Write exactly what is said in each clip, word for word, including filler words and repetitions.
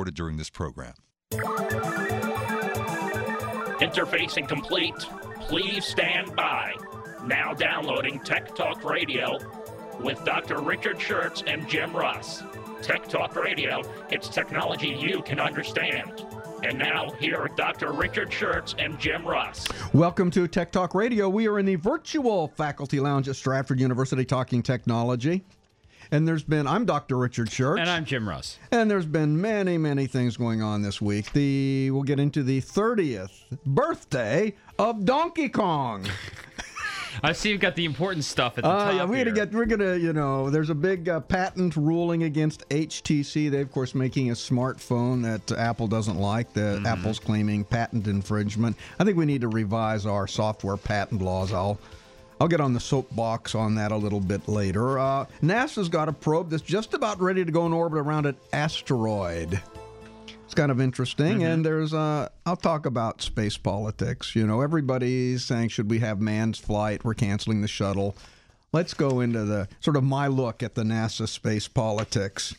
recorded during this program. Interfacing complete. Please stand by. Now downloading Tech Talk Radio with Doctor Richard Schertz and Jim Russ. Tech Talk Radio, it's technology you can understand. And now, here are Doctor Richard Schertz and Jim Russ. Welcome to Tech Talk Radio. We are in the virtual faculty lounge at Stratford University talking technology. And there's been, I'm Doctor Richard Schertz. And I'm Jim Russ. And there's been many, many things going on this week. The We'll get into the thirtieth birthday of Donkey Kong. I see you've got the important stuff at the uh, top yeah, we're here. gonna get. We're gonna, you know, there's a big uh, patent ruling against H T C. They, of course, making a smartphone that uh, Apple doesn't like. The Mm-hmm. Apple's claiming patent infringement. I think we need to revise our software patent laws. I'll, I'll get on the soapbox on that a little bit later. Uh, NASA's got a probe that's just about ready to go in orbit around an asteroid. It's kind of interesting, mm-hmm. and there's uh, I'll talk about space politics. You know, everybody's saying, should we have manned flight? We're canceling the shuttle. Let's go into the sort of my look at the NASA space politics.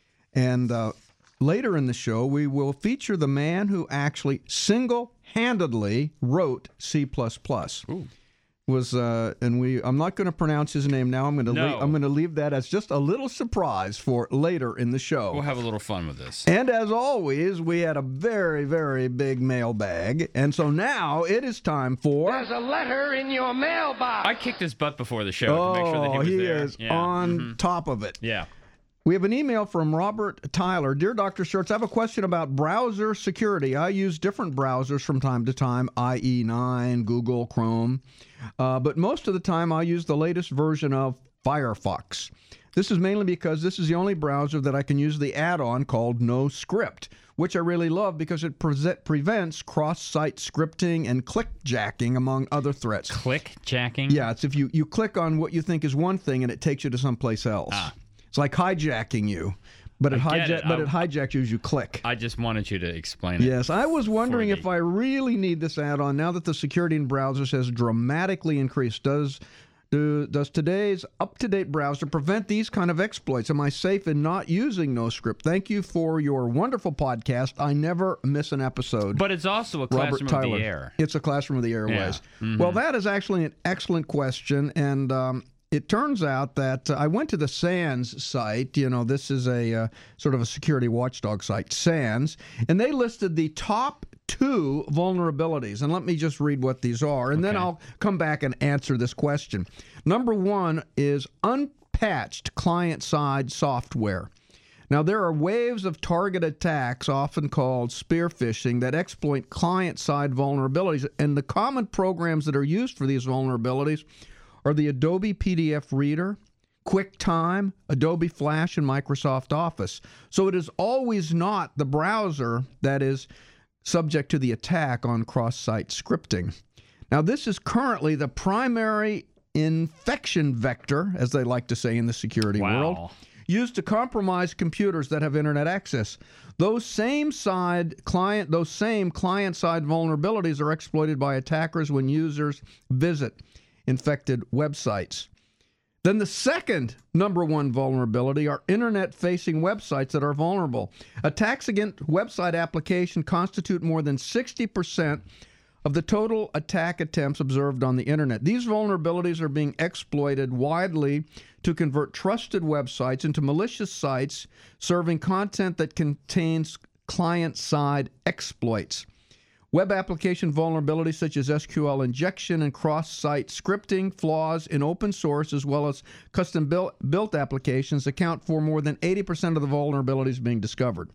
And uh, later in the show, we will feature the man who actually single-handedly wrote C plus plus. Ooh. Was uh, and we I'm not going to pronounce his name now. I'm going to No. leave, I'm going to leave that as just a little surprise for later in the show. We'll have a little fun with this. And as always, we had a very, very big mailbag. And so now it is time for... There's a letter in your mailbox. I kicked his butt before the show oh, to make sure that he was he there. is Yeah. on Mhm. top of it. Yeah. We have an email from Robert Tyler. Dear Doctor Schertz, I have a question about browser security. I use different browsers from time to time, I E nine, Google, Chrome. Uh, but most of the time, I use the latest version of Firefox. This is mainly because this is the only browser that I can use the add-on called NoScript, which I really love because it pre- prevents cross-site scripting and click-jacking, among other threats. Click-jacking? Yeah, it's if you, you click on what you think is one thing and it takes you to someplace else. Ah. It's like hijacking you, but it, I get hijack, it. but I- it hijacks you as you click. I just wanted you to explain it. Yes, I was wondering for if the- I really need this add-on now that the security in browsers has dramatically increased. Does do, does today's up-to-date browser prevent these kind of exploits? Am I safe in not using NoScript? Thank you for your wonderful podcast. I never miss an episode. But it's also a Robert classroom Tyler. of the air. It's a classroom of the airways. Yeah. Mhm. Well, that is actually an excellent question, and um, it turns out that uh, I went to the SANS site. You know, this is a uh, sort of a security watchdog site, SANS, and they listed the top two vulnerabilities. And let me just read what these are, and then Okay. I'll come back and answer this question. Number one is unpatched client-side software. Now, there are waves of target attacks, often called spear phishing, that exploit client-side vulnerabilities. And the common programs that are used for these vulnerabilities are the Adobe P D F Reader, QuickTime, Adobe Flash, and Microsoft Office. So it is always not the browser that is subject to the attack on cross-site scripting. Now, this is currently the primary infection vector, as they like to say in the security Wow. world, used to compromise computers that have internet access. Those same side client, those same client-side vulnerabilities are exploited by attackers when users visit infected websites. Then the second number one vulnerability are internet-facing websites that are vulnerable. Attacks against website application constitute more than sixty percent of the total attack attempts observed on the internet. These vulnerabilities are being exploited widely to convert trusted websites into malicious sites serving content that contains client-side exploits. Web application vulnerabilities such as S Q L injection and cross-site scripting flaws in open source as well as custom-built applications account for more than eighty percent of the vulnerabilities being discovered.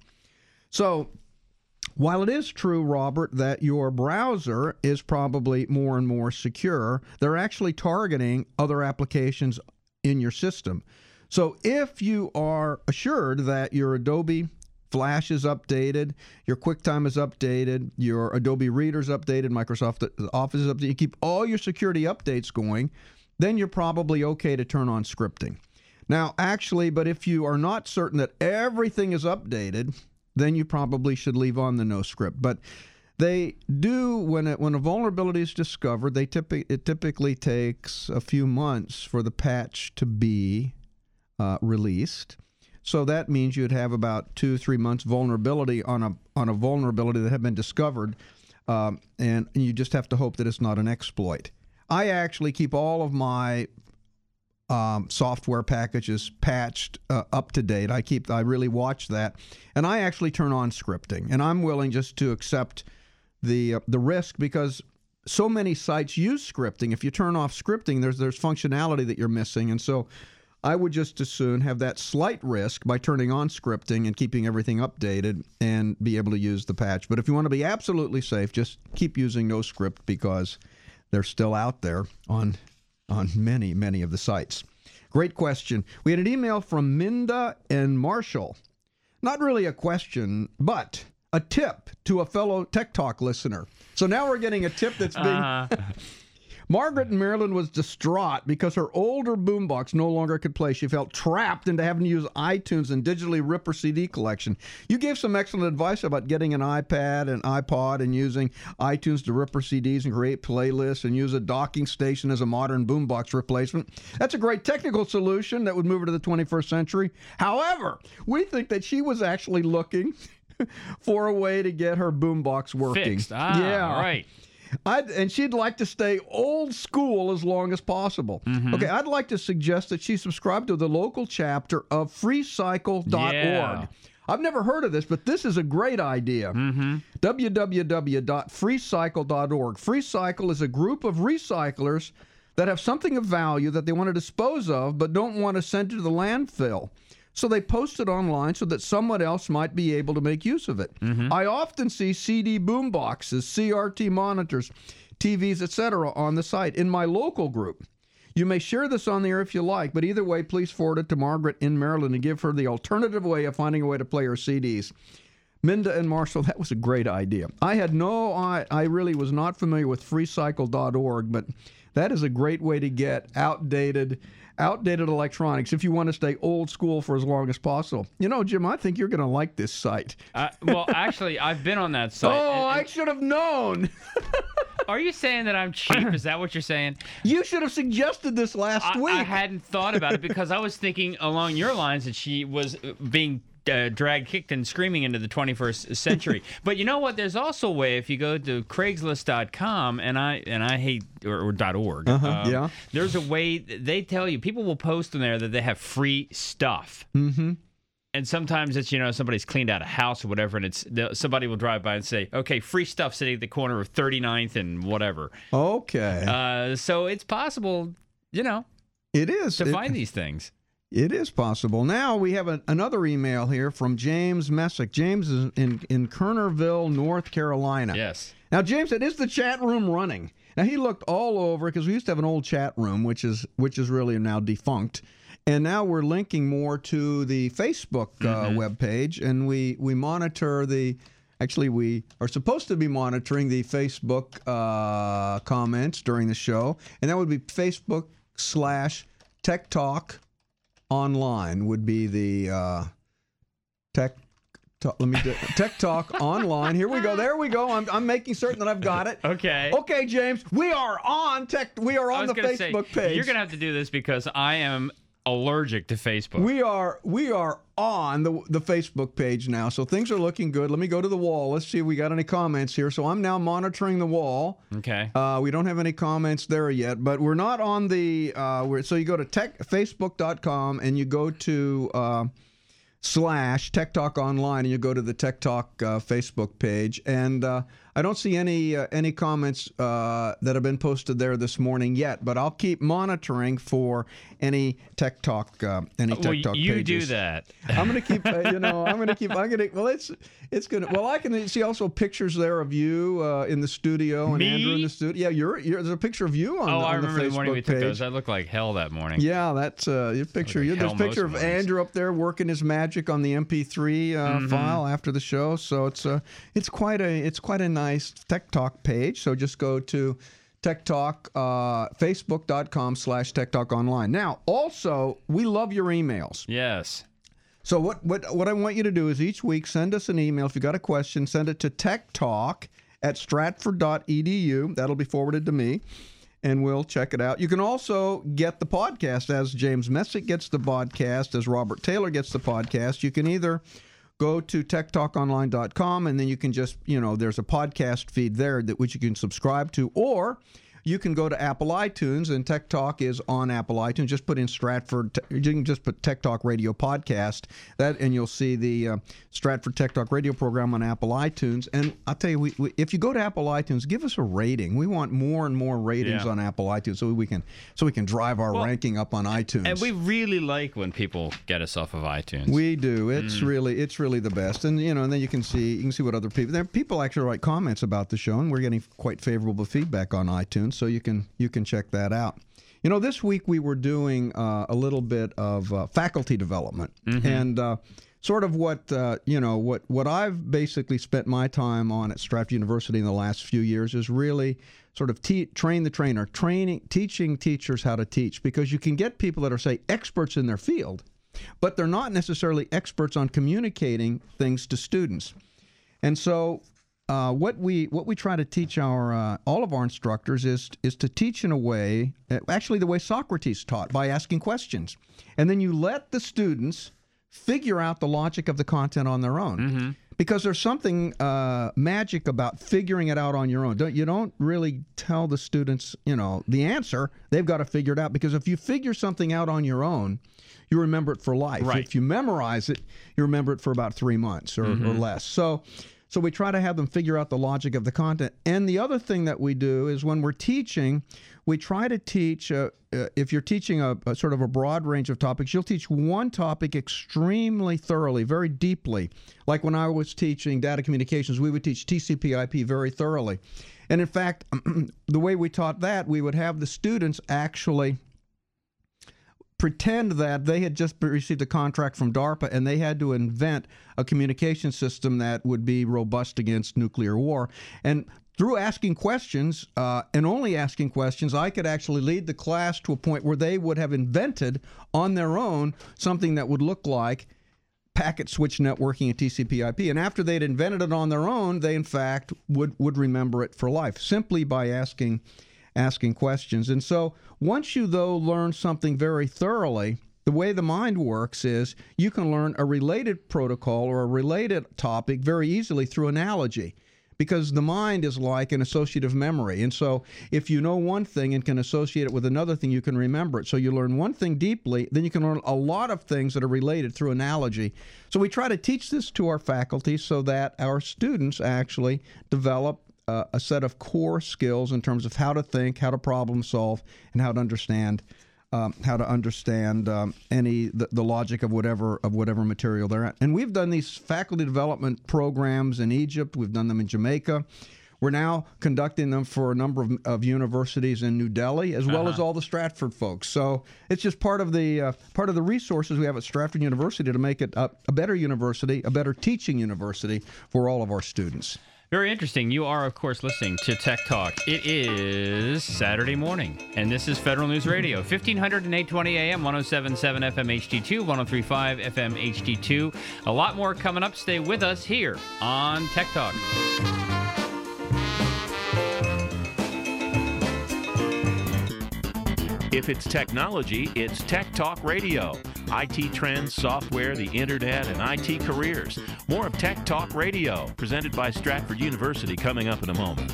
So, while it is true, Robert, that your browser is probably more and more secure, they're actually targeting other applications in your system. So if you are assured that your Adobe Flash is updated, your QuickTime is updated, your Adobe Reader is updated, Microsoft Office is updated, you keep all your security updates going, then you're probably okay to turn on scripting. Now, actually, but if you are not certain that everything is updated, then you probably should leave on the no script. But they do, when it, when a vulnerability is discovered, they typi- it typically takes a few months for the patch to be uh, released. So that means you'd have about two, three months vulnerability on a on a vulnerability that had been discovered, um, and you just have to hope that it's not an exploit. I actually keep all of my um, software packages patched uh, up to date. I keep I really watch that, and I actually turn on scripting, and I'm willing just to accept the uh, the risk because so many sites use scripting. If you turn off scripting, there's there's functionality that you're missing, and so I would just as soon have that slight risk by turning on scripting and keeping everything updated and be able to use the patch. But if you want to be absolutely safe, just keep using no script because they're still out there on on many, many of the sites. Great question. We had an email from Minda and Marshall. Not really a question, but a tip to a fellow Tech Talk listener. So now we're getting a tip that's being... Uh, Margaret in Maryland was distraught because her older boombox no longer could play. She felt trapped into having to use iTunes and digitally rip her C D collection. You gave some excellent advice about getting an iPad and iPod and using iTunes to rip her C Ds and create playlists and use a docking station as a modern boombox replacement. That's a great technical solution that would move her to the twenty-first century. However, we think that she was actually looking for a way to get her boombox working. Fixed. Ah, yeah, right. I'd, and she'd like to stay old school as long as possible. Mm-hmm. Okay, I'd like to suggest that she subscribe to the local chapter of free cycle dot org. Yeah. I've never heard of this, but this is a great idea. Mm-hmm. w w w dot free cycle dot org. FreeCycle is a group of recyclers that have something of value that they want to dispose of but don't want to send to the landfill. So they post it online so that someone else might be able to make use of it. Mm-hmm. I often see C D boom boxes, C R T monitors, T Vs, et cetera on the site in my local group. You may share this on the air if you like, but either way, please forward it to Margaret in Maryland and give her the alternative way of finding a way to play her C Ds. Minda and Marshall, that was a great idea. I had no, I, I really was not familiar with free cycle dot org, but that is a great way to get outdated outdated electronics if you want to stay old school for as long as possible. You know, Jim, I think you're going to like this site. Uh, well, actually, I've been on that site. Oh, and- and- I should have known. Are you saying that I'm cheap? Is that what you're saying? You should have suggested this last I, week. I hadn't thought about it because I was thinking along your lines that she was being uh, dragged, kicked, and screaming into the twenty-first century. But you know what? There's also a way if you go to Craigslist dot com and I and I hate or, or .org. Uh-huh, um, yeah. There's a way they tell you people will post in there that they have free stuff. Mm-hmm. And sometimes it's, you know, somebody's cleaned out a house or whatever, and it's somebody will drive by and say, okay, free stuff sitting at the corner of thirty-ninth and whatever. Okay. Uh, so it's possible, you know, it is. to It- find these things. It is possible. Now we have a, another email here from James Messick. James is in, in Kernerville, North Carolina. Yes. Now, James said, is the chat room running? Now, he looked all over because we used to have an old chat room, which is which is really now defunct. And now we're linking more to the Facebook uh, Mm-hmm. webpage, and we, we monitor the... Actually, we are supposed to be monitoring the Facebook uh, comments during the show, and that would be Facebook slash Tech Talk Online would be the uh, Tech Talk. Let me do Tech Talk Online. Here we go. There we go. I'm, I'm making certain that I've got it. Okay. Okay, James. We are on Tech. We are I on was the gonna Facebook say, page. You're going to have to do this because I am allergic to Facebook. We are we are on the the Facebook page now, so things are looking good. Let me go to the wall. Let's see if we got any comments here. So I'm now monitoring the wall. Okay. Uh, we don't have any comments there yet, but we're not on the. Uh, we're, so you go to tech facebook dot com and you go to uh, slash Tech Talk Online, and you go to the Tech Talk uh, Facebook page, and uh, I don't see any uh, any comments uh, that have been posted there this morning yet. But I'll keep monitoring for any Tech Talk uh, any Tech well, Talk you pages. do that. I'm gonna keep, uh, you know, I'm gonna keep, I'm gonna, well, it's, it's gonna, well, I can see also pictures there of you uh, in the studio and Me? Andrew in the studio. Yeah, you're, you're, there's a picture of you on, oh, the, I on the remember Facebook the morning we took page. those. I looked like hell that morning. Yeah, that's uh, your picture. Like You, there's a hell picture most of mornings. Andrew up there working his magic on the M P three uh, Mm-hmm. file after the show. So it's uh, it's quite a, it's quite a nice Tech Talk page. So just go to Tech Talk, uh, facebook dot com slash Tech Talk Online. Now, also, we love your emails. Yes. So what, what what I want you to do is each week send us an email. If you got a question, send it to techtalk at stratford dot e d u. That'll be forwarded to me. and we'll check it out. You can also get the podcast as James Messick gets the podcast, as Robert Taylor gets the podcast. You can either go to tech talk online dot com, and then you can just, you know, there's a podcast feed there that which you can subscribe to, or you can go to Apple iTunes, and Tech Talk is on Apple iTunes. Just put in Stratford. You can just put Tech Talk Radio Podcast, that, and you'll see the uh, Stratford Tech Talk Radio program on Apple iTunes. And I'll tell you, we, we, if you go to Apple iTunes, give us a rating. We want more and more ratings Yeah. on Apple iTunes so we can so we can drive our Well, ranking up on iTunes. And we really like when people get us off of iTunes. We do. It's mm. really, it's really the best. And you know, and then you can see, you can see what other people. There, people actually write comments about the show, and we're getting quite favorable feedback on iTunes. So you can, you can check that out. You know, this week we were doing uh, a little bit of uh, faculty development, mm-hmm. and uh, sort of what uh, you know, what what I've basically spent my time on at Stratford University in the last few years is really sort of te- train the trainer, training, teaching teachers how to teach, because you can get people that are, say, experts in their field, but they're not necessarily experts on communicating things to students. And so uh, what we what we try to teach our uh, all of our instructors is is to teach in a way, actually the way Socrates taught, by asking questions. And then you let the students figure out the logic of the content on their own. Mm-hmm. Because there's something uh, magic about figuring it out on your own. Don't, you don't really tell the students, you know, the answer. They've got to figure it out. Because if you figure something out on your own, you remember it for life. Right. If you memorize it, you remember it for about three months or, mm-hmm. or less. So, so we try to have them figure out the logic of the content. And the other thing that we do is when we're teaching, we try to teach, uh, uh, if you're teaching a, a sort of a broad range of topics, you'll teach one topic extremely thoroughly, very deeply. Like when I was teaching data communications, we would teach T C P I P very thoroughly. And in fact, the way we taught that, we would have the students actually pretend that they had just received a contract from DARPA and they had to invent a communication system that would be robust against nuclear war. And through asking questions, uh, and only asking questions, I could actually lead the class to a point where they would have invented on their own something that would look like packet switch networking and T C P I P. And after they'd invented it on their own, they in fact would, would remember it for life, simply by asking asking questions. And so once you, though, learn something very thoroughly, the way the mind works is you can learn a related protocol or a related topic very easily through analogy, because the mind is like an associative memory. And so if you know one thing and can associate it with another thing, you can remember it. So you learn one thing deeply, then you can learn a lot of things that are related through analogy. So we try to teach this to our faculty so that our students actually develop Uh, a set of core skills in terms of how to think, how to problem solve, and how to understand um, how to understand um, any the, the logic of whatever of whatever material they're at. And we've done these faculty development programs in Egypt. We've done them in Jamaica. We're now conducting them for a number of, of universities in New Delhi, as well uh-huh. as all the Stratford folks. So it's just part of the uh, part of the resources we have at Stratford University to make it a, a better university, a better teaching university for all of our students. Very interesting. You are, of course, listening to Tech Talk. It is Saturday morning, and this is Federal News Radio, fifteen hundred and eight twenty A M, one oh seven point seven F M H D two, one oh three point five F M H D two. A lot more coming up. Stay with us here on Tech Talk. If it's technology, it's Tech Talk Radio. I T trends, software, the internet, and I T careers. More of Tech Talk Radio, presented by Stratford University, coming up in a moment.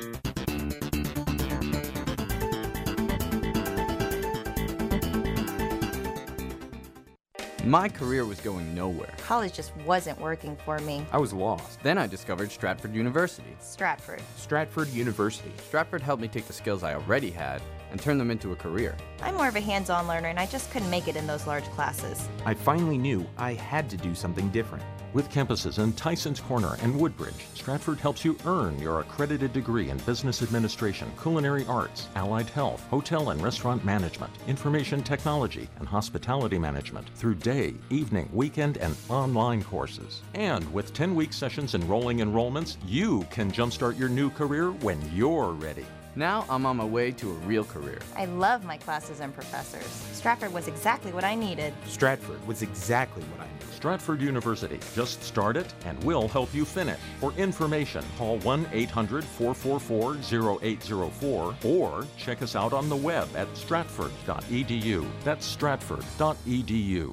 My career was going nowhere. College just wasn't working for me. I was lost. Then I discovered Stratford University. Stratford. Stratford University. Stratford helped me take the skills I already had and turn them into a career. I'm more of a hands-on learner, and I just couldn't make it in those large classes. I finally knew I had to do something different. With campuses in Tysons Corner and Woodbridge, Stratford helps you earn your accredited degree in business administration, culinary arts, allied health, hotel and restaurant management, information technology, and hospitality management through day, evening, weekend, and online courses. And with ten-week sessions and rolling enrollments, you can jumpstart your new career when you're ready. Now I'm on my way to a real career. I love my classes and professors. Stratford was exactly what I needed. Stratford was exactly what I needed. Stratford University. Just start it and we'll help you finish. For information, call one eight hundred, four four four, zero eight zero four or check us out on the web at stratford dot e d u. That's stratford dot e d u.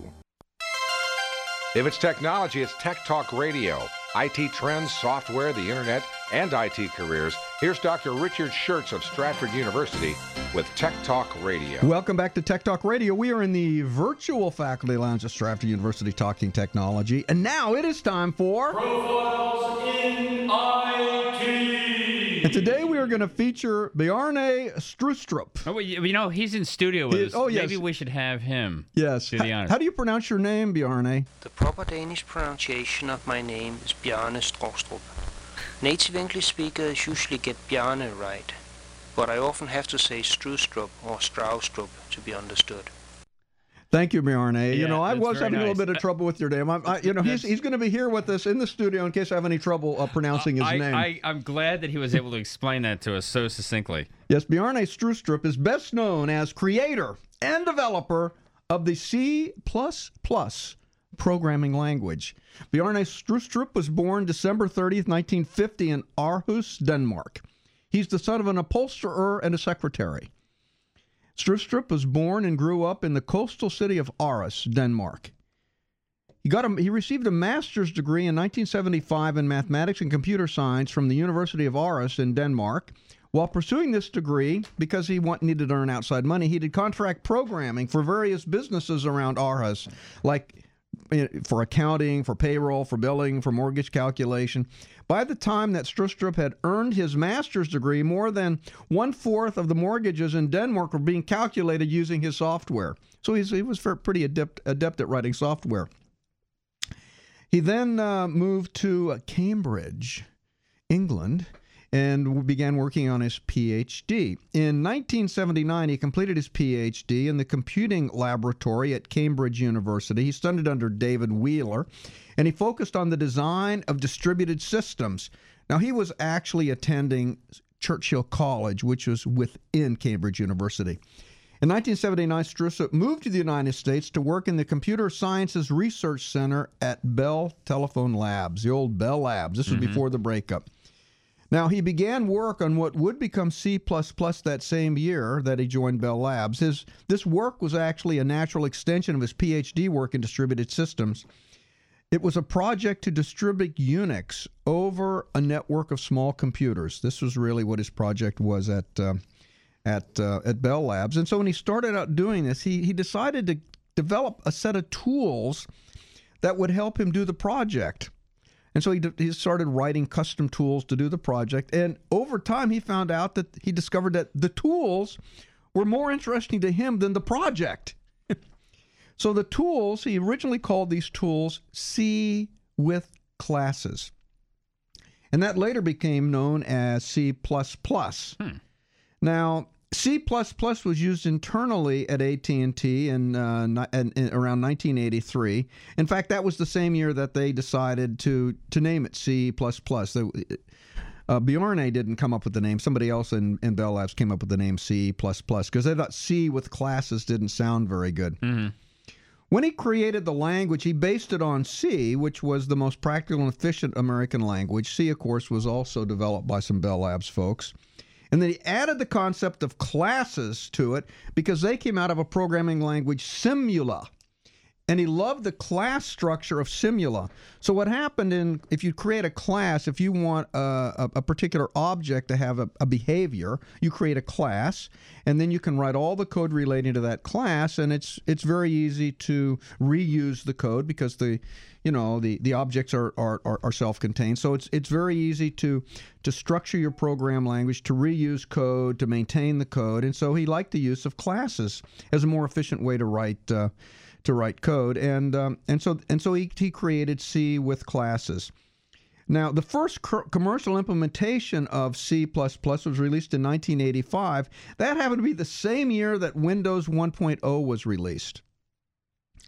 If it's technology, it's Tech Talk Radio. I T trends, software, the internet, and I T careers. Here's Doctor Richard Schertz of Stratford University with Tech Talk Radio. Welcome back to Tech Talk Radio. We are in the virtual faculty lounge at Stratford University talking technology. And now it is time for Profiles in I T. And today we are going to feature Bjarne Strustrup. Oh, well, you you know, he's in studio with He- us. oh, yes. Maybe we should have him. Yes. Do the H- honors. How do you pronounce your name, Bjarne? The proper Danish pronunciation of my name is Bjarne Strustrup. Native English speakers usually get Bjarne right, but I often have to say Strustrup or Straustrup to be understood. Thank you, Bjarne. you Yeah, know, I that's was very having a little nice. bit of trouble with your name. I, I, you know, he's That's- he's going to be here with us in the studio in case I have any trouble uh, pronouncing his I, name. I, I'm glad that he was able to explain that to us so succinctly. Yes, Bjarne Strustrup is best known as creator and developer of the C plus plus programming language. Bjarne Strustrup was born December thirtieth, nineteen fifty in Aarhus, Denmark. He's the son of an upholsterer and a secretary. Strustrup was born and grew up in the coastal city of Aarhus, Denmark. He got a, he received a master's degree in nineteen seventy-five in mathematics and computer science from the University of Aarhus in Denmark. While pursuing this degree, because he want, needed to earn outside money, he did contract programming for various businesses around Aarhus, like eh, for accounting, for payroll, for billing, for mortgage calculation. By the time that Strustrup had earned his master's degree, more than one-fourth of the mortgages in Denmark were being calculated using his software. So he's, he was pretty adept, adept at writing software. He then uh, moved to Cambridge, England, and began working on his P H D. In nineteen seventy-nine, he completed his P H D in the computing laboratory at Cambridge University. He studied under David Wheeler, and he focused on the design of distributed systems. Now, he was actually attending Churchill College, which was within Cambridge University. In nineteen seventy-nine, Strustrup moved to the United States to work in the Computer Sciences Research Center at Bell Telephone Labs, the old Bell Labs. This was Mm-hmm. before the breakup. Now, he began work on what would become C plus plus that same year that he joined Bell Labs. His, this work was actually a natural extension of his P H D work in distributed systems. It was a project to distribute Unix over a network of small computers. This was really what his project was at uh, at uh, at Bell Labs. And so when he started out doing this, he, he decided to develop a set of tools that would help him do the project. And so he, he started writing custom tools to do the project. And over time, he found out that he discovered that the tools were more interesting to him than the project. So the tools, he originally called these tools C with classes. And that later became known as C plus plus. Hmm. Now, C plus plus was used internally at A T and T in, uh, ni- in, in around nineteen eighty-three. In fact, that was the same year that they decided to to name it C plus plus. Uh, Bjarne didn't come up with the name. Somebody else in, in Bell Labs came up with the name C plus plus because they thought C with classes didn't sound very good. Mm-hmm. When he created the language, he based it on C, which was the most practical and efficient American language. C, of course, was also developed by some Bell Labs folks. And then he added the concept of classes to it because they came out of a programming language, Simula. And he loved the class structure of Simula. So what happened in, if you create a class, if you want a, a, a particular object to have a, a behavior, you create a class, and then you can write all the code relating to that class, and it's it's very easy to reuse the code because the, you know, the, the objects are, are, are, are self-contained. So it's it's very easy to to structure your program language, to reuse code, to maintain the code. And so he liked the use of classes as a more efficient way to write uh, to write code, and um, and so and so he, he created C with classes. Now, the first co- commercial implementation of C plus plus was released in nineteen eighty-five. That happened to be the same year that Windows one point oh was released.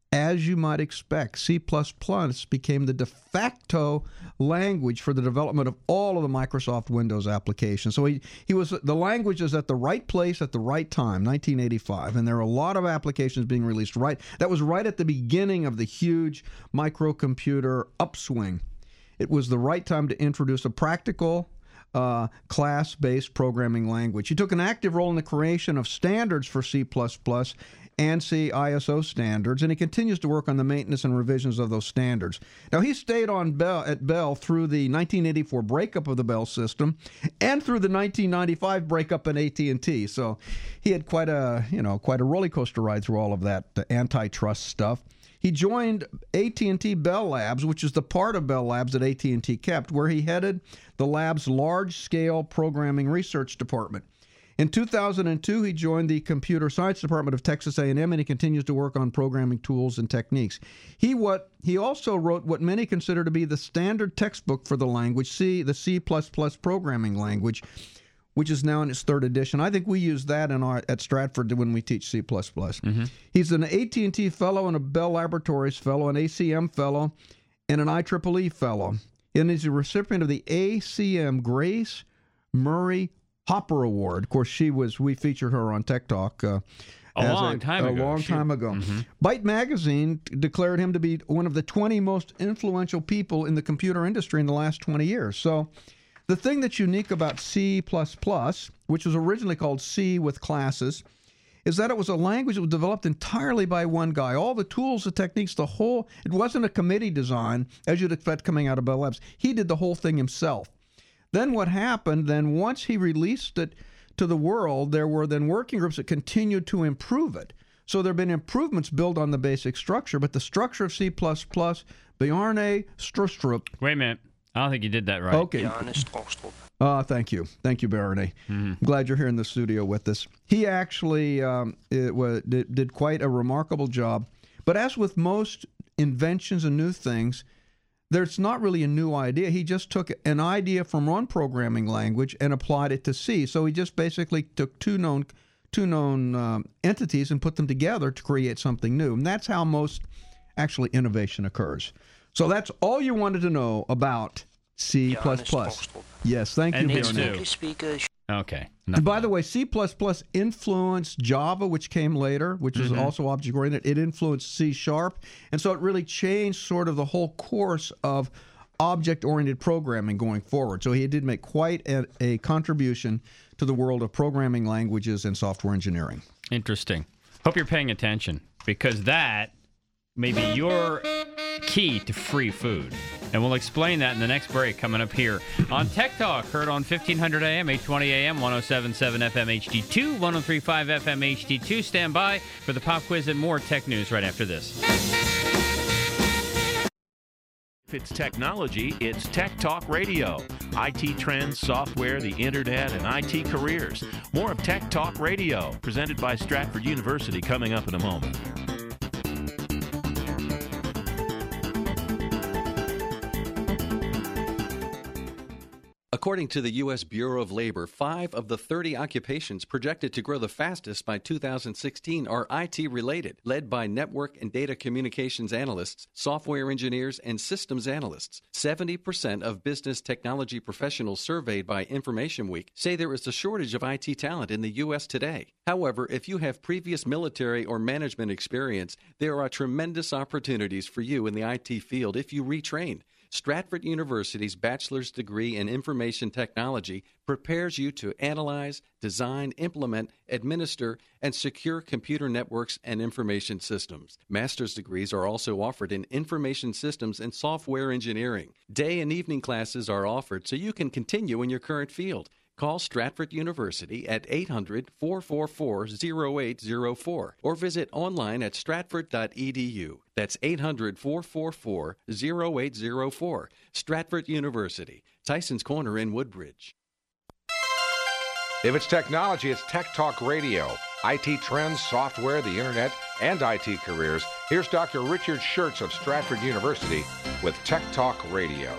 As you might expect, C plus plus became the de facto language for the development of all of the Microsoft Windows applications. So he, he was the language is at the right place at the right time, nineteen eighty-five, and there are a lot of applications being released right. That was right at the beginning of the huge microcomputer upswing. It was the right time to introduce a practical Uh, class-based programming language. He took an active role in the creation of standards for C plus plus, ANSI I S O standards, and he continues to work on the maintenance and revisions of those standards. Now, he stayed on Bell, at Bell through the nineteen eighty-four breakup of the Bell system and through the nineteen ninety-five breakup in A T and T. So he had quite a, you know, quite a roller coaster ride through all of that uh, antitrust stuff. He joined A T and T Bell Labs, which is the part of Bell Labs that A T and T kept, where he headed the lab's large-scale programming research department. In two thousand two, he joined the Computer Science Department of Texas A and M, and he continues to work on programming tools and techniques. He what he also wrote what many consider to be the standard textbook for the language, C, the C plus plus programming language, which is now in its third edition. I think we use that in our, at Stratford when we teach C plus plus. Mm-hmm. He's an A T and T fellow and a Bell Laboratories fellow, an A C M fellow, and an I triple E fellow. And he's a recipient of the A C M Grace Murray Hopper Award. Of course, she was, we featured her on Tech Talk. Uh, a long a, time a ago. A long she, time ago. Mm-hmm. Byte Magazine declared him to be one of the twenty most influential people in the computer industry in the last twenty years. So the thing that's unique about C plus plus, which was originally called C with classes, is that it was a language that was developed entirely by one guy. All the tools, the techniques, the whole, it wasn't a committee design, as you'd expect coming out of Bell Labs. He did the whole thing himself. Then what happened, then once he released it to the world, there were then working groups that continued to improve it. So there have been improvements built on the basic structure, but the structure of C plus plus, Bjarne Stroustrup. Wait a minute. I don't think you did that right. Okay. Bjarne Stroustrup. Uh, thank you. Thank you, Bjarne. Mm-hmm. Glad you're here in the studio with us. He actually um, it was, did, did quite a remarkable job. But as with most inventions and new things, there's not really a new idea. He just took an idea from one programming language and applied it to C. So he just basically took two known two known um, entities and put them together to create something new. And that's how most actually innovation occurs. So that's all you wanted to know about C plus plus. Yes, thank you, Bjarne. Okay. And by the way, C plus plus influenced Java, which came later, which mm-hmm. is also object-oriented. It influenced C Sharp. And so it really changed sort of the whole course of object-oriented programming going forward. So he did make quite a, a contribution to the world of programming languages and software engineering. Interesting. Hope you're paying attention, because that may be your key to free food. And we'll explain that in the next break coming up here on Tech Talk, heard on fifteen hundred A M, eight twenty A M, ten seventy-seven F M H D two, ten thirty-five F M H D two. Stand by for the pop quiz and more tech news right after this. If it's technology, it's Tech Talk Radio. I T trends, software, the internet, and I T careers. More of Tech Talk Radio, presented by Stratford University, coming up in a moment. According to the U S Bureau of Labor, five of the thirty occupations projected to grow the fastest by two thousand sixteen are I T-related, led by network and data communications analysts, software engineers, and systems analysts. seventy percent of business technology professionals surveyed by Information Week say there is a shortage of I T talent in the U S today. However, if you have previous military or management experience, there are tremendous opportunities for you in the I T field if you retrain. Stratford University's bachelor's degree in information technology prepares you to analyze, design, implement, administer, and secure computer networks and information systems. Master's degrees are also offered in information systems and software engineering. Day and evening classes are offered so you can continue in your current field. Call Stratford University at eight hundred, four four four, zero eight zero four or visit online at stratford dot e d u. That's eight hundred, four four four, zero eight zero four. Stratford University, Tyson's Corner in Woodbridge. If it's technology, it's Tech Talk Radio. I T trends, software, the internet, and I T careers. Here's Doctor Richard Schertz of Stratford University with Tech Talk Radio.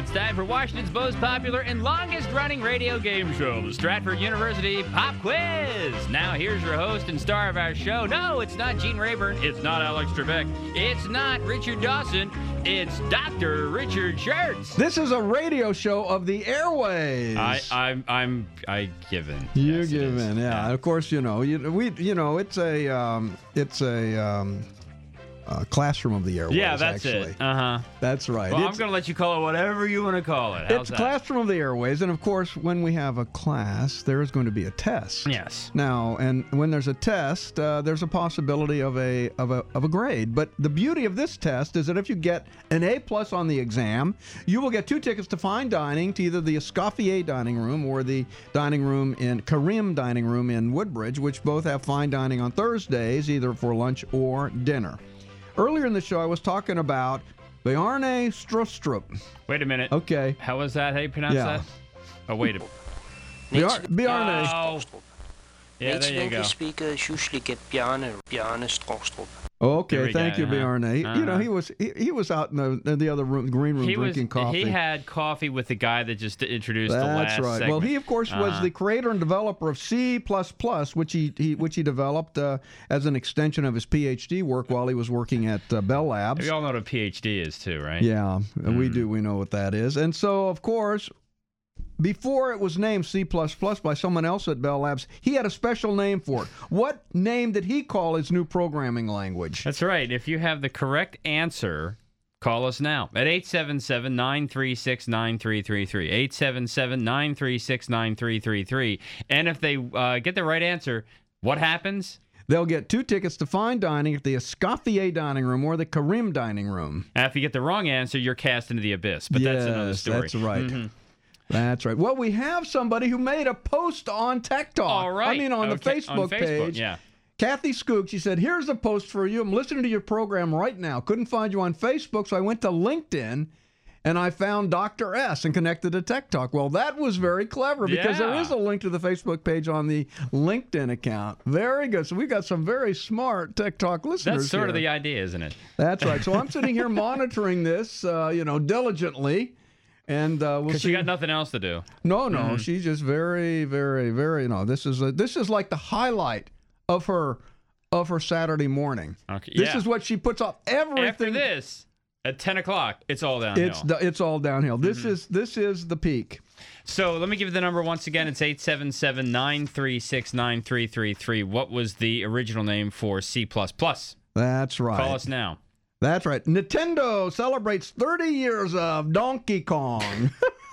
It's time for Washington's most popular and longest-running radio game show, the Stratford University Pop Quiz. Now, here's your host and star of our show. No, it's not Gene Rayburn. It's not Alex Trebek. It's not Richard Dawson. It's Doctor Richard Schertz. This is a radio show of the airways. I, I'm, I'm, I give in. You're Yes, it giving, is. yeah. Of course, you know, you we, you know, it's a, um, it's a. Um, Uh, classroom of the airways. Yeah, that's actually. it. Uh huh. That's right. Well, It's- I'm going to let you call it whatever you want to call it. How's It's that? classroom of the airways, and of course, when we have a class, there is going to be a test. Yes. Now, and when there's a test, uh, there's a possibility of a of a of a grade. But the beauty of this test is that if you get an A plus on the exam, you will get two tickets to fine dining to either the Escoffier dining room or the dining room in Karim dining room in Woodbridge, which both have fine dining on Thursdays, either for lunch or dinner. Earlier in the show, I was talking about Bjarne Strostrup. Wait a minute. Okay. How was that? How you pronounce Yeah. that? Oh, wait a minute. Bjar- Bjarne. Oh. Yeah, there Native you go. English speakers usually get Bjarne, Bjarne Strostrup. Okay, Here we thank go, you, huh? Bjarne. He- You know, Uh-huh. he was he, he was out in the in the other room, green room, He was. drinking coffee. He had coffee with the guy that just introduced the That's last right. segment. Well, he of course was Uh-huh. the creator and developer of C plus plus, which he, he which he developed uh, as an extension of his PhD work while he was working at uh, Bell Labs. We all know what a PhD is too, right? Yeah, Mm. we do. We know what that is. And so, of course, before it was named C plus plus by someone else at Bell Labs, he had a special name for it. What name did he call his new programming language? That's right. If you have the correct answer, call us now at eight seven seven, nine three six, nine three three three. eight seven seven, nine three six, nine three three three. And if they uh, get the right answer, what happens? They'll get two tickets to fine dining at the Escoffier dining room or the Karim dining room. And if you get the wrong answer, you're cast into the abyss. But that's another Yes, story. that's right. Mhm. That's right. Well, we have somebody who made a post on Tech Talk. All right. I mean, on Okay, the Facebook, on Facebook, page. yeah. Kathy Skook, she said, here's a post for you. I'm listening to your program right now. Couldn't find you on Facebook, so I went to LinkedIn, and I found Doctor S and connected to Tech Talk. Well, that was very clever because there Yeah. is a link to the Facebook page on the LinkedIn account. Very good. So we've got some very smart Tech Talk listeners That's sort here. of the idea, isn't it? That's right. So I'm sitting here monitoring this, uh, you know, diligently. And uh, we'll Because see. you got nothing else to do. No, no, Mhm. she's just very, very, very. No, this is a, this is like the highlight of her of her Saturday morning. Okay, This yeah. is what she puts off everything. After this, at ten o'clock, it's all downhill. It's the- it's all downhill. This Mm-hmm. is this is the peak. So let me give you the number once again. It's eight seven seven, nine three six, nine three three three. What was the original name for C plus plus? That's right. Call us now. That's right. Nintendo celebrates thirty years of Donkey Kong.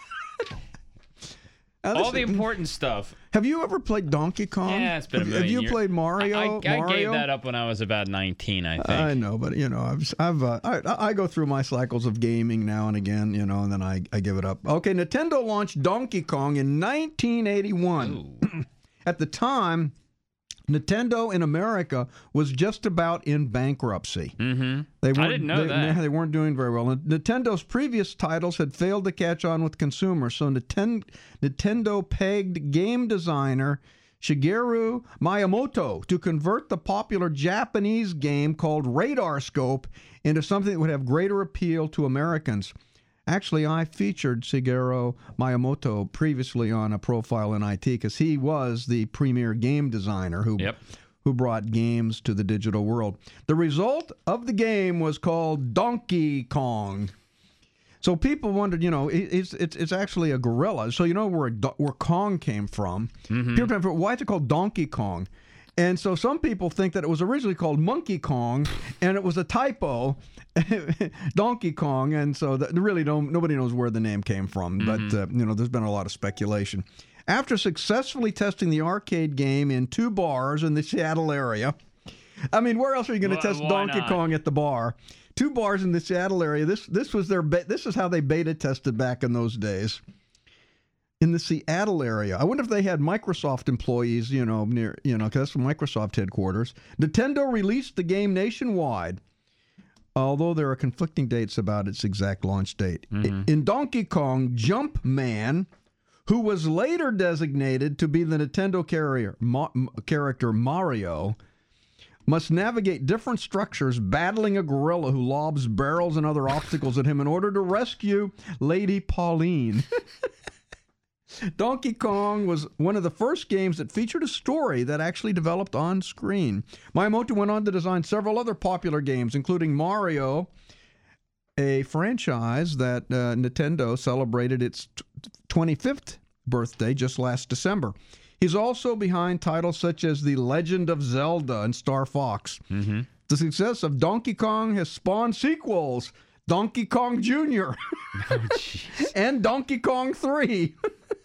Now, this All the is- important stuff. Have you ever played Donkey Kong? Yeah, it's been a have, have million you years. played Mario? I, I, I Mario? gave that up when I was about nineteen, I think. I know, but you know, I've, I've uh, I, I go through my cycles of gaming now and again, you know, and then I, I give it up. Okay, Nintendo launched Donkey Kong in nineteen eighty-one. At the time, Nintendo in America was just about in bankruptcy. Mm-hmm. They I weren't- didn't know they, that. They weren't doing very well. And Nintendo's previous titles had failed to catch on with consumers, so Nintendo, Nintendo pegged game designer Shigeru Miyamoto to convert the popular Japanese game called Radar Scope into something that would have greater appeal to Americans. Actually, I featured Shigeru Miyamoto previously on a profile in I T because he was the premier game designer who Yep. who brought games to the digital world. The result of the game was called Donkey Kong. So people wondered, you know, it, it's it's it's actually a gorilla. So you know where do- where Kong came from. Mm-hmm. People wonder, why is it called Donkey Kong? And so some people think that it was originally called Monkey Kong, and it was a typo, Donkey Kong. And so that really don't nobody knows where the name came from. Mm-hmm. But uh, you know, there's been a lot of speculation. After successfully testing the arcade game in two bars in the Seattle area, I mean, where else are you going to Why- test why Donkey not? Kong at the bar? Two bars in the Seattle area. This this was their be- this is how they beta tested back in those days. In the Seattle area, I wonder if they had Microsoft employees, you know, near, you know, because that's Microsoft headquarters. Nintendo released the game nationwide, although there are conflicting dates about its exact launch date. Mm-hmm. In Donkey Kong, Jumpman, who was later designated to be the Nintendo carrier, Ma- m- character Mario, must navigate different structures, battling a gorilla who lobs barrels and other obstacles at him in order to rescue Lady Pauline. Donkey Kong was one of the first games that featured a story that actually developed on screen. Miyamoto went on to design several other popular games, including Mario, a franchise that uh, Nintendo celebrated its twenty-fifth birthday just last December. He's also behind titles such as The Legend of Zelda and Star Fox. Mm-hmm. The success of Donkey Kong has spawned sequels, Donkey Kong Junior Oh, and Donkey Kong three.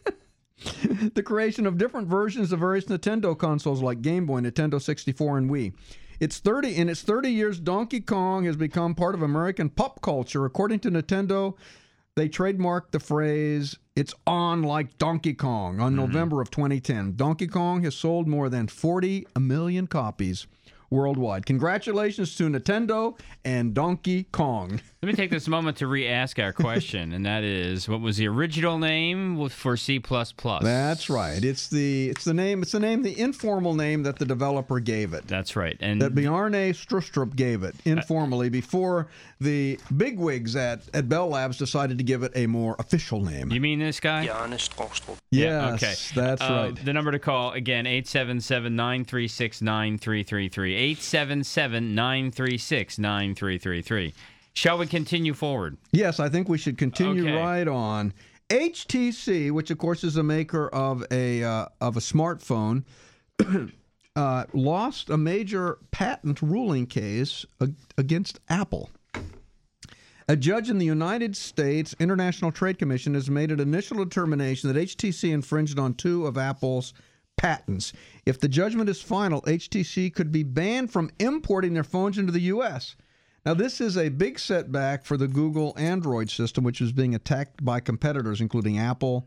The creation of different versions of various Nintendo consoles like Game Boy, Nintendo sixty-four, and Wii. It's thirty in its thirty years, Donkey Kong has become part of American pop culture. According to Nintendo, they trademarked the phrase, "It's on like Donkey Kong," on mm-hmm. November of twenty ten. Donkey Kong has sold more than forty million copies worldwide. Congratulations to Nintendo and Donkey Kong. Let me take this moment to re-ask our question, and that is, what was the original name for C plus plus? That's right. It's the it's the name. It's the name, the informal name that the developer gave it. That's right. And that Bjarne Stroustrup gave it informally uh, before the bigwigs at, at Bell Labs decided to give it a more official name. You mean this guy? Bjarne Stroustrup. Yes, yeah, okay. That's uh, right. The number to call, again, eight seven seven, nine three six, nine three three three. eight seven seven, nine three six, nine three three three. Shall we continue forward? Yes, I think we should continue okay. right on. H T C, which of course is a maker of a uh, of a smartphone, uh, lost a major patent ruling case ag- against Apple. A judge in the United States International Trade Commission has made an initial determination that H T C infringed on two of Apple's patents. If the judgment is final, H T C could be banned from importing their phones into the U S Now, this is a big setback for the Google Android system, which is being attacked by competitors, including Apple,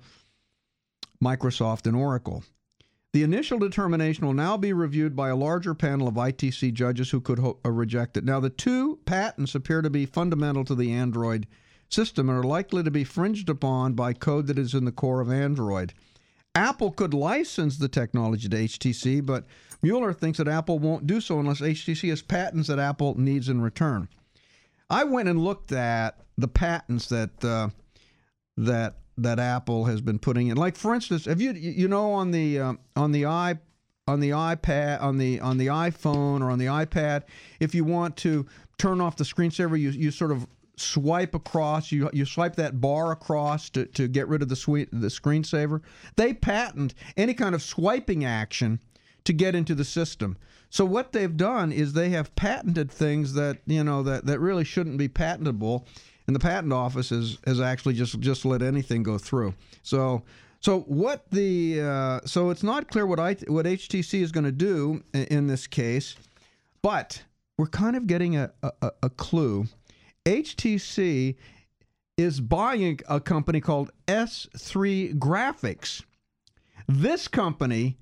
Microsoft, and Oracle. The initial determination will now be reviewed by a larger panel of I T C judges who could ho- uh, reject it. Now, the two patents appear to be fundamental to the Android system and are likely to be infringed upon by code that is in the core of Android. Apple could license the technology to H T C, but Mueller thinks that Apple won't do so unless H T C has patents that Apple needs in return. I went and looked at the patents that uh, that that Apple has been putting in. Like, for instance, have you you know on the uh, on the i on the iPad on the on the iPhone or on the iPad, if you want to turn off the screensaver, you you sort of swipe across, you you swipe that bar across to, to get rid of the sweet, the screensaver. They patent any kind of swiping action to get into the system. So what they've done is they have patented things that, you know, that, that really shouldn't be patentable, and the patent office has, has actually just, just let anything go through. So so what the uh, so it's not clear what I what H T C is going to do in, in this case, but we're kind of getting a, a, a clue. H T C is buying a company called S three Graphics. This company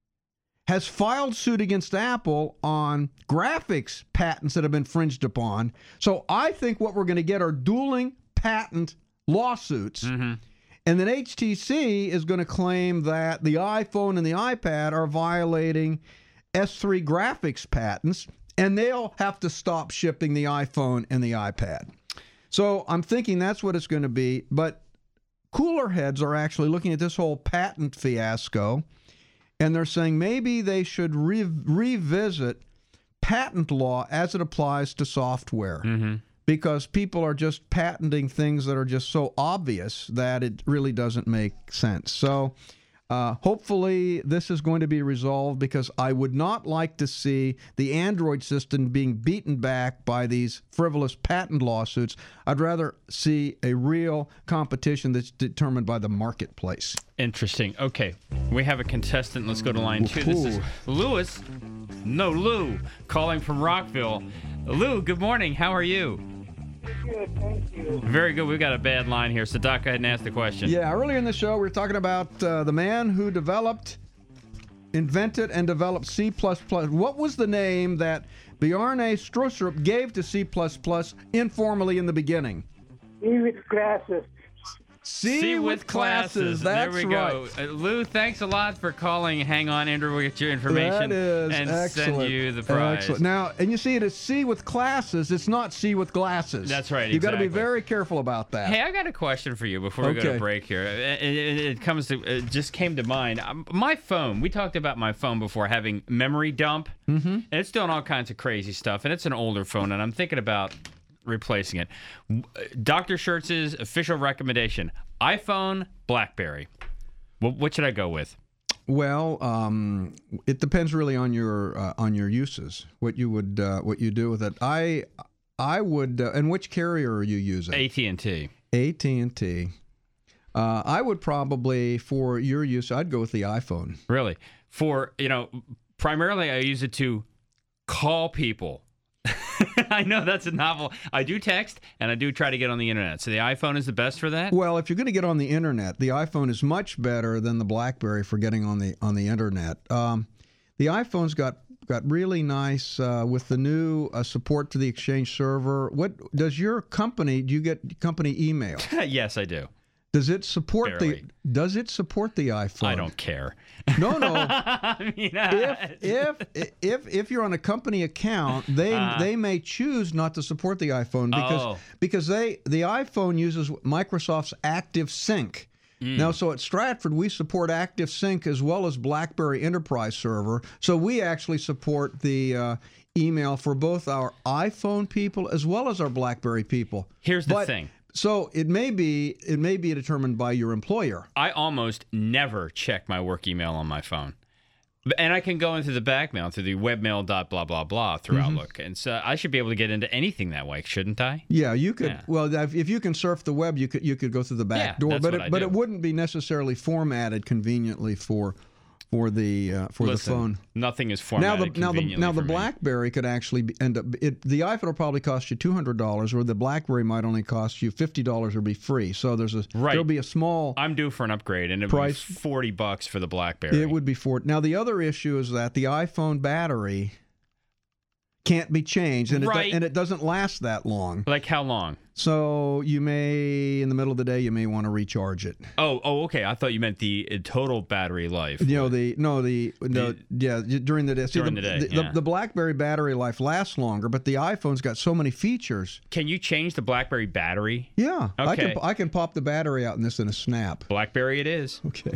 has filed suit against Apple on graphics patents that have been infringed upon. So I think what we're going to get are dueling patent lawsuits. Mm-hmm. And then H T C is going to claim that the iPhone and the iPad are violating S three Graphics patents, and they'll have to stop shipping the iPhone and the iPad. So I'm thinking that's what it's going to be. But cooler heads are actually looking at this whole patent fiasco, and they're saying maybe they should re- revisit patent law as it applies to software. Mm-hmm. Because people are just patenting things that are just so obvious that it really doesn't make sense. So Uh, hopefully this is going to be resolved, because I would not like to see the Android system being beaten back by these frivolous patent lawsuits. I'd rather see a real competition that's determined by the marketplace. Interesting. Okay, we have a contestant. Let's go to line two. This is Lewis. No, Lou, calling from Rockville. Lou, good morning. How are you? Good, thank you. Very good. We've got a bad line here, so Doc, go ahead and ask the question. Yeah, earlier in the show, we were talking about uh, the man who developed, invented, and developed C plus plus. What was the name that Bjarne Stroustrup gave to C plus plus informally in the beginning? David Grasses. C, C with, with classes. That's There we right. go. Uh, Lou, thanks a lot for calling. Hang on, Andrew will get your information That is and excellent. send you the prize. Excellent. Now, and you see it is C with classes. It's not C with glasses. That's right, You've got to be exactly. very careful about that. Hey, I got a question for you before we go Okay. to break here. It, it, it comes to it just came to mind. Um, My phone. We talked about my phone before having memory dump, mm-hmm. and it's doing all kinds of crazy stuff. And it's an older phone, and I'm thinking about replacing it. Doctor Schertz's official recommendation: iPhone, BlackBerry. What, what should I go with? Well, um, it depends really on your uh, on your uses. What you would uh, what you do with it. I I would. Uh, and which carrier are you using? A T and T. A T and T. Uh, I would probably, for your use, I'd go with the iPhone. Really? For, you know, primarily I use it to call people. I know that's a novel. I do text and I do try to get on the internet. So the iPhone is the best for that? Well, if you're going to get on the internet, the iPhone is much better than the BlackBerry for getting on the on the internet. Um, the iPhone's got got really nice uh, with the new uh, support to the Exchange server. What does your company? Do you get company email? Yes, I do. Does it support Barely. the? Does it support the iPhone? I don't care. No, no. I mean, uh, if if if if you're on a company account, they Uh. they may choose not to support the iPhone because Oh. because they the iPhone uses Microsoft's Active Sync. Mm. Now, so at Stratford, we support Active Sync as well as BlackBerry Enterprise Server. So we actually support the uh, email for both our iPhone people as well as our BlackBerry people. Here's the But- thing. So it may be it may be determined by your employer. I almost never check my work email on my phone. And I can go into the back mail through the webmail dot blah blah blah through Mhm. Outlook. And so I should be able to get into anything that way, shouldn't I? Yeah, you could. Yeah. Well, if if you can surf the web, you could you could go through the back Yeah, door, that's but what it, I but do. it wouldn't be necessarily formatted conveniently for for the uh, for Listen, the phone. Nothing is Now formatted the now the conveniently now the for me. BlackBerry could actually be, end up. It, the iPhone will probably cost you two hundred dollars, or the BlackBerry might only cost you fifty dollars or be free. So there's a Right. there'll be a small. I'm due for an upgrade, and it Price- was forty bucks for the BlackBerry. It would be for now. The other issue is that the iPhone battery can't be changed, and it Right. do, and it doesn't last that long. Like how long? So you may, in the middle of the day, you may want to recharge it. Oh, oh, okay. I thought you meant the uh, total battery life. You know the no the no yeah during the day. See, During the, the day, the, yeah. the BlackBerry battery life lasts longer, but the iPhone's got so many features. Can you change the BlackBerry battery? Yeah, I can Okay. I can pop the battery out in this in a snap. BlackBerry it is. Okay.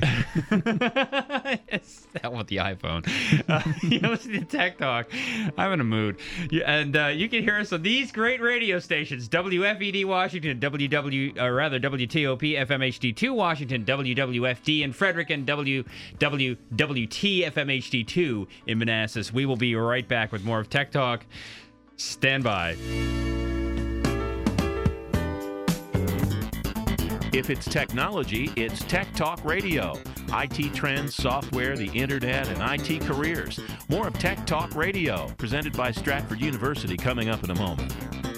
It's hell with the iPhone. Uh, you listen to Tech Talk. I'm in a mood. You- And uh, you can hear us on these great radio stations: W F E D Washington, W W, or rather W T O P F M H D two Washington, W W F D in Frederick, and W W W T F M H D two in Manassas. We will be right back with more of Tech Talk. Stand by. If it's technology, it's Tech Talk Radio. I T trends, software, the internet, and I T careers. More of Tech Talk Radio, presented by Stratford University, coming up in a moment.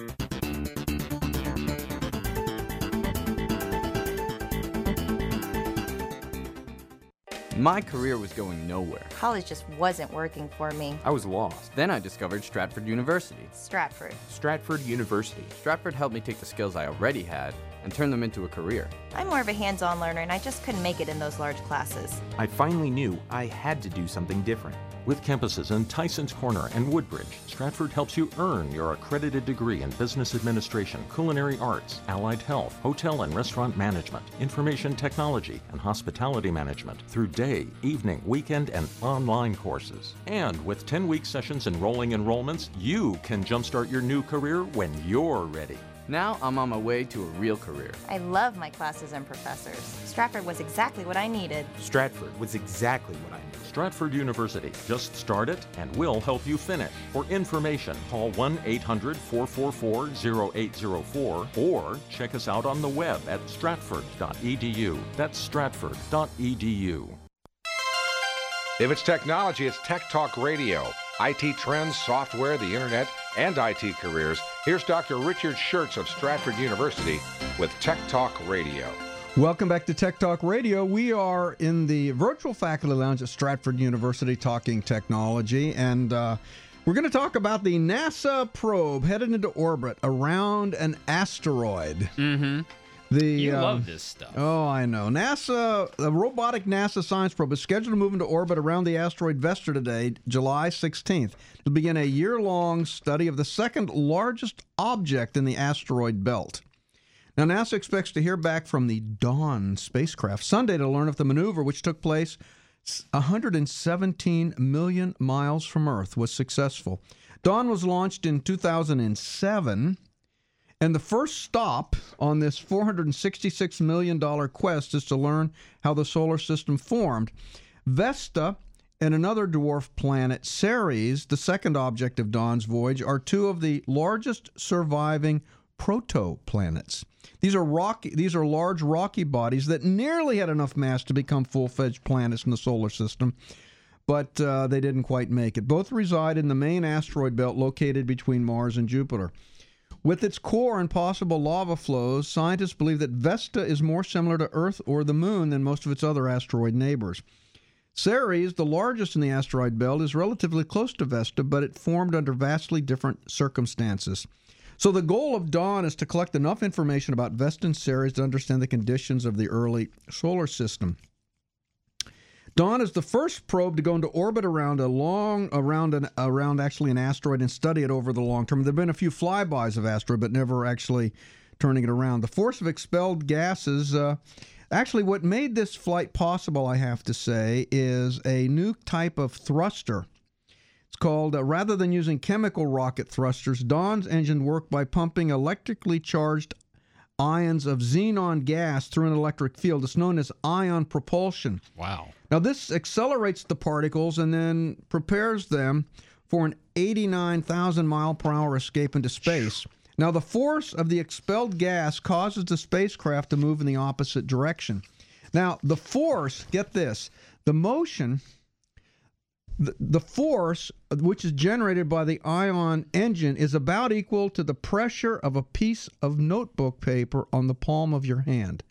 My career was going nowhere. College just wasn't working for me. I was lost. Then I discovered Stratford University. Stratford. Stratford University. Stratford helped me take the skills I already had and turn them into a career. I'm more of a hands-on learner, and I just couldn't make it in those large classes. I finally knew I had to do something different. With campuses in Tysons Corner and Woodbridge, Stratford helps you earn your accredited degree in business administration, culinary arts, allied health, hotel and restaurant management, information technology, and hospitality management through day, evening, weekend, and online courses. And with ten-week sessions and rolling enrollments, you can jumpstart your new career when you're ready. Now I'm on my way to a real career. I love my classes and professors. Stratford was exactly what I needed. Stratford was exactly what I knew. Stratford University. Just start it, and we'll help you finish. For information, call one eight hundred, four four four, zero eight zero four or check us out on the web at stratford dot e d u. That's stratford dot e d u. If it's technology, it's Tech Talk Radio. I T trends, software, the internet, and I T careers. Here's Doctor Richard Schertz of Stratford University with Tech Talk Radio. Welcome back to Tech Talk Radio. We are in the virtual faculty lounge at Stratford University talking technology, and uh, we're going to talk about the NASA probe headed into orbit around an asteroid. Mm-hmm. The, You uh, love this stuff. Oh, I know. NASA, a robotic NASA science probe is scheduled to move into orbit around the asteroid Vesta today, July sixteenth. It'll begin a year-long study of the second largest object in the asteroid belt. Now, NASA expects to hear back from the Dawn spacecraft Sunday to learn if the maneuver, which took place one hundred seventeen million miles from Earth, was successful. Dawn was launched in two thousand seven. And the first stop on this four hundred sixty-six million dollars quest is to learn how the solar system formed. Vesta and another dwarf planet, Ceres, the second object of Dawn's voyage, are two of the largest surviving protoplanets. These are rocky, these are large rocky bodies that nearly had enough mass to become full-fledged planets in the solar system, but uh, they didn't quite make it. Both reside in the main asteroid belt located between Mars and Jupiter. With its core and possible lava flows, scientists believe that Vesta is more similar to Earth or the Moon than most of its other asteroid neighbors. Ceres, the largest in the asteroid belt, is relatively close to Vesta, but it formed under vastly different circumstances. So the goal of Dawn is to collect enough information about Vesta and Ceres to understand the conditions of the early solar system. Dawn is the first probe to go into orbit around a long, around an, around actually an asteroid and study it over the long term. There have been a few flybys of asteroid, but never actually turning it around. The force of expelled gases, uh, actually what made this flight possible, I have to say, is a new type of thruster. It's called, uh, rather than using chemical rocket thrusters, Dawn's engine worked by pumping electrically charged ions of xenon gas through an electric field. It's known as ion propulsion. Wow. Now, this accelerates the particles and then prepares them for an eighty-nine thousand mile per hour escape into space. Now, the force of the expelled gas causes the spacecraft to move in the opposite direction. Now, the force, get this, the motion, the, the force which is generated by the ion engine is about equal to the pressure of a piece of notebook paper on the palm of your hand.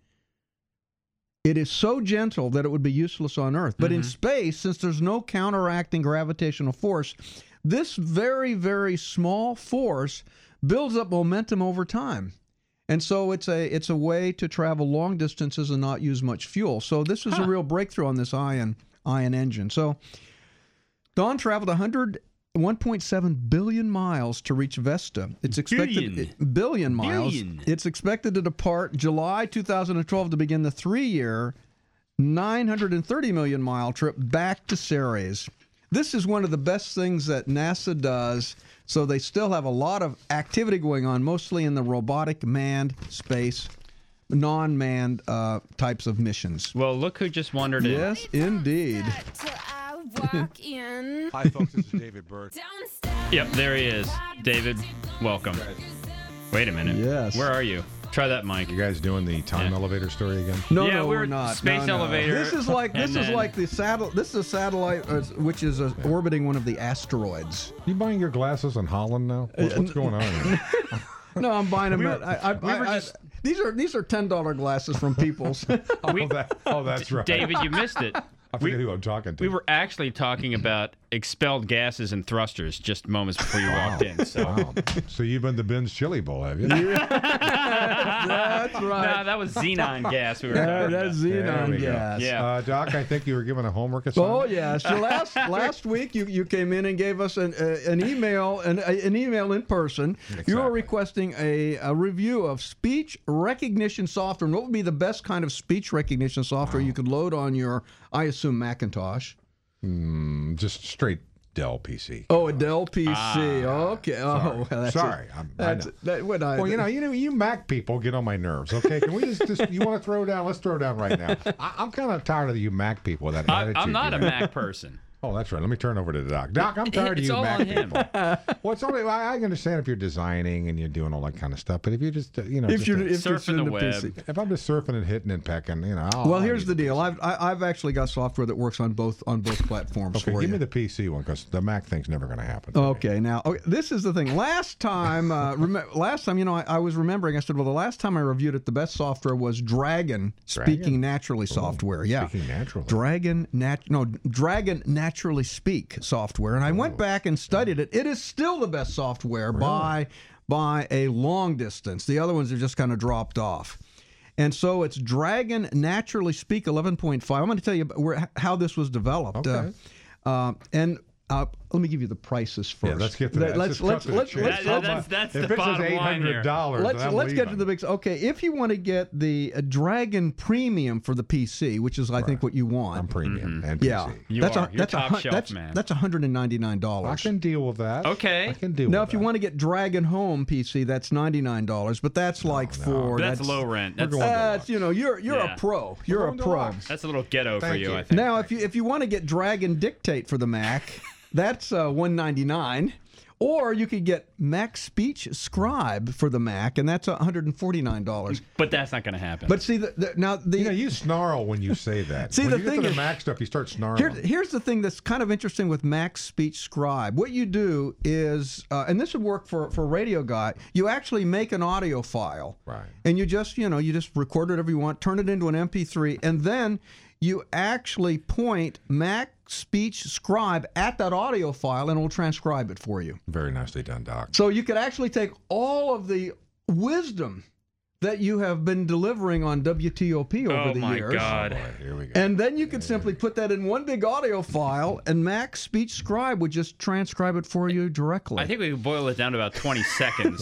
It is so gentle that it would be useless on Earth. But mm-hmm. in space, since there's no counteracting gravitational force, this very, very small force builds up momentum over time. And so it's a it's a way to travel long distances and not use much fuel. So this is huh. a real breakthrough on this ion ion engine. So Dawn traveled one hundred one point seven billion miles to reach Vesta. It's expected billion, it, billion miles. Billion. It's expected to depart July two thousand twelve to begin the three-year, nine hundred thirty million mile trip back to Ceres. This is one of the best things that NASA does. So they still have a lot of activity going on, mostly in the robotic manned space, non-manned uh, types of missions. Well, look who just wandered in. Yes, indeed. Walk in. Hi, folks. This is David Byrd. Yep, there he is. David, welcome. Wait a minute. Yes. Where are you? Try that mic. You guys doing the time yeah. elevator story again? No, yeah, no, we're, we're not. Space no, no. elevator. This is like this then... is like the satellite. This is a satellite uh, which is uh, orbiting one of the asteroids. You buying your glasses in Holland now? What's, what's going on here? No, I'm buying them. We were, at, I, I, we were I, just... I, these are these are ten dollar glasses from People's. oh, that, oh, that's right. David, you missed it. I forget we, who I'm talking to. We were actually talking about expelled gases and thrusters just moments before you wow. walked in. So. Wow. So you've been to Ben's Chili Bowl, have you? That's right. No, that was xenon gas we were yeah, talking that's about. xenon gas. Yeah. Uh, Doc, I think you were given a homework assignment. Oh yeah. So last last week you, you came in and gave us an uh, an email an, an email in person. Exactly. You were requesting a, a review of speech recognition software. And what would be the best kind of speech recognition software wow. you could load on your, I assume, Macintosh? Mm, just straight Dell P C. Oh, a Dell P C. Ah, okay. Sorry. Oh, well, that's sorry. A, I'm, that's, I know. That, what I, well, you know, you know, you Mac people get on my nerves. Okay, can we just, just you want to throw down? Let's throw down right now. I, I'm kind of tired of you Mac people. That I, attitude. I'm not you a know? Mac person. Oh, that's right. Let me turn over to the Doc. Doc, I'm tired it's of you all Mac on him. people. Well, it's only I, I understand if you're designing and you're doing all that kind of stuff, but if you're just, uh, you know, if you're, a, if surfing you're the, the web, P C. if I'm just surfing and hitting and pecking, you know. I'll, well, I'll here's the deal. I've I, I've actually got software that works on both on both platforms. Okay, for give you. me the P C one because the Mac thing's never going to happen. Okay, me. now okay, this is the thing. Last time, uh, rem- last time, you know, I, I was remembering. I said, well, the last time I reviewed it, the best software was Dragon, Dragon? Speaking Naturally Ooh, software. Yeah, Speaking Naturally. Dragon nat no Dragon Naturally Speak software, and I went back and studied it. It is still the best software really? by by a long distance. The other ones have just kind of dropped off. And so it's Dragon Naturally Speak eleven point five. I'm going to tell you about where, how this was developed. Okay. Uh, uh, and uh, let me give you the prices first. Yeah, let's get to that. Let's Let's let's just let's, cut to let's, the let's, chase. That's, that's If the it says bottom eight line hundred here. dollars, let's I'm let's get leaving. to the big. Okay, if you want to get the uh, Dragon Premium for the P C, which is I think what you want. I'm premium and Yeah, P C. You that's are. a You're that's a top hun- shelf, that's man. that's one hundred ninety-nine dollars. I can deal with that. Okay. I can deal Now, with if you that. want to get Dragon Home P C, that's ninety-nine dollars, but that's like for That's low rent. We're That's going That's you know you're you're Yeah. a pro. You're a going pro. deluxe. that's a little ghetto for Thank you, you. I think. Now, if you if you want to get Dragon Dictate for the Mac, that's uh, one ninety-nine. Or you could get Mac Speech Scribe for the Mac, and that's one hundred forty-nine dollars. But that's not going to happen. But see, the, the, now the You know, you snarl when you say that. See, when the you get thing to the is- Mac stuff, you start snarling. Here, here's the thing that's kind of interesting with Mac Speech Scribe. What you do is, uh, and this would work for for a radio guy. You actually make an audio file, Right. and you just you know you just record whatever you want, turn it into an M P three, and then you actually point Mac Speech Scribe at that audio file, and it will transcribe it for you. Very nicely done, Doc. So you could actually take all of the wisdom that you have been delivering on W T O P over oh the my years. God. Boy, here we go. And then you could simply put that in one big audio file, and Mac Speech Scribe would just transcribe it for you directly. I think we can boil it down to about twenty seconds.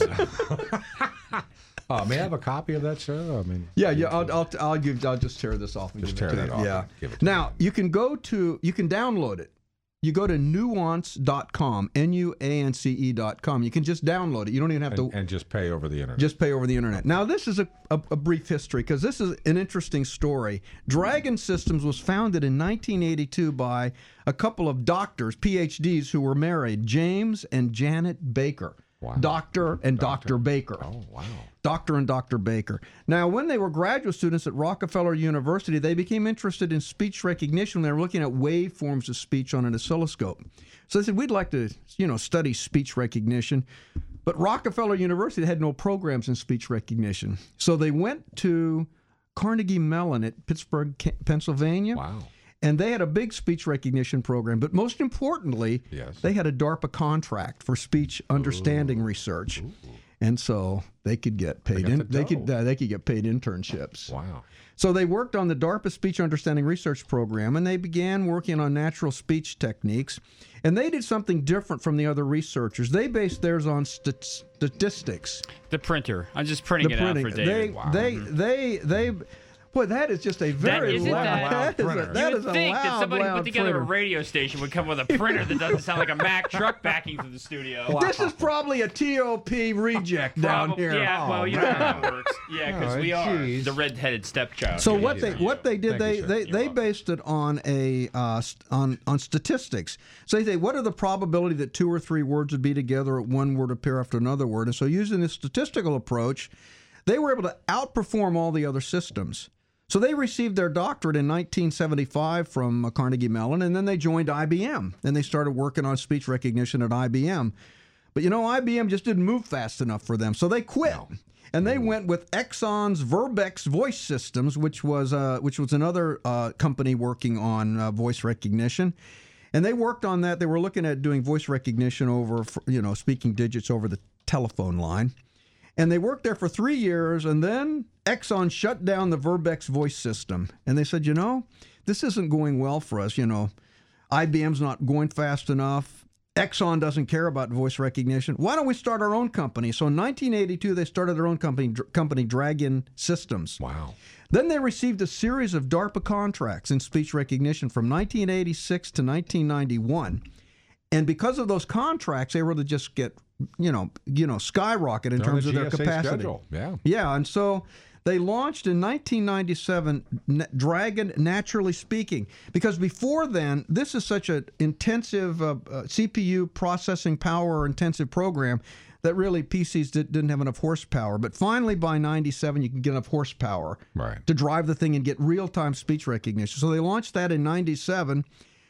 Uh, may I have a copy of that, sir? I mean, yeah, yeah. I'll, I'll, I'll give. I'll just tear this off and Just give tear it to that you. off Yeah. and give it to Now you can go to. You can download it. You go to nuance dot com, N U A N C E dot com. You can just download it. You don't even have and, to. and just pay over the internet. Just pay over the internet. Now, this is a, a, a brief history because this is an interesting story. Dragon Systems was founded in nineteen eighty-two by a couple of doctors, P H Ds, who were married, James and Janet Baker. Wow. Doctor and Doctor Baker. Oh, wow. Doctor and Doctor Baker. Now, when they were graduate students at Rockefeller University, they became interested in speech recognition. They were looking at waveforms of speech on an oscilloscope. So they said, we'd like to, you know, study speech recognition. But Rockefeller University had no programs in speech recognition. So they went to Carnegie Mellon at Pittsburgh, Pennsylvania. Wow. And they had a big speech recognition program. But most importantly, Yes. they had a DARPA contract for speech understanding research. And so they could get paid. got In, the they could dough. uh, they could get paid internships. Wow. So they worked on the DARPA Speech Understanding Research Program, and they began working on natural speech techniques. And they did something different from the other researchers. They based theirs on st- statistics. The printer. I'm just printing The it printing. out for David. They, they, they, they. Boy, that is just a very isn't loud. that- that is a, printer. that you is would a think loud, that somebody loud put together printer. a radio station would come with a printer that doesn't sound like a Mack truck backing through the studio. This is probably a T O P reject down Probably- here. Yeah, well, you know how that works. Yeah, because Oh, we are geez. the red-headed stepchild. So Yeah, what yeah, they yeah. what they did Thank they you, sir. they, You're they welcome. based it on a uh, st- on on statistics. So they say what are the probability that two or three words would be together, or one word appear after another word, and so using this statistical approach, they were able to outperform all the other systems. So they received their doctorate in nineteen seventy-five from uh, Carnegie Mellon, and then they joined I B M, and they started working on speech recognition at I B M. But you know, I B M just didn't move fast enough for them, so they quit. And they went with Exxon's Verbex Voice Systems, which was uh, which was another uh, company working on uh, voice recognition. And they worked on that. They were looking at doing voice recognition over, you know, speaking digits over the telephone line. And they worked there for three years, and then Exxon shut down the Verbex voice system. And they said, you know, this isn't going well for us. You know, I B M's not going fast enough. Exxon doesn't care about voice recognition. Why don't we start our own company? So in nineteen eighty-two, they started their own company, dr- company Dragon Systems. Wow. Then they received a series of DARPA contracts in speech recognition from nineteen eighty-six to nineteen ninety-one. And because of those contracts, they were able to just get, you know, you know, skyrocket in They're on terms the of their G S A capacity. schedule. Yeah. Yeah, and so they launched in nineteen ninety-seven N- Dragon Naturally Speaking, because before then, this is such an intensive uh, uh, C P U processing power intensive program that really P Cs did, didn't have enough horsepower. But finally, by ninety-seven, you can get enough horsepower Right. to drive the thing and get real-time speech recognition. So they launched that in ninety-seven.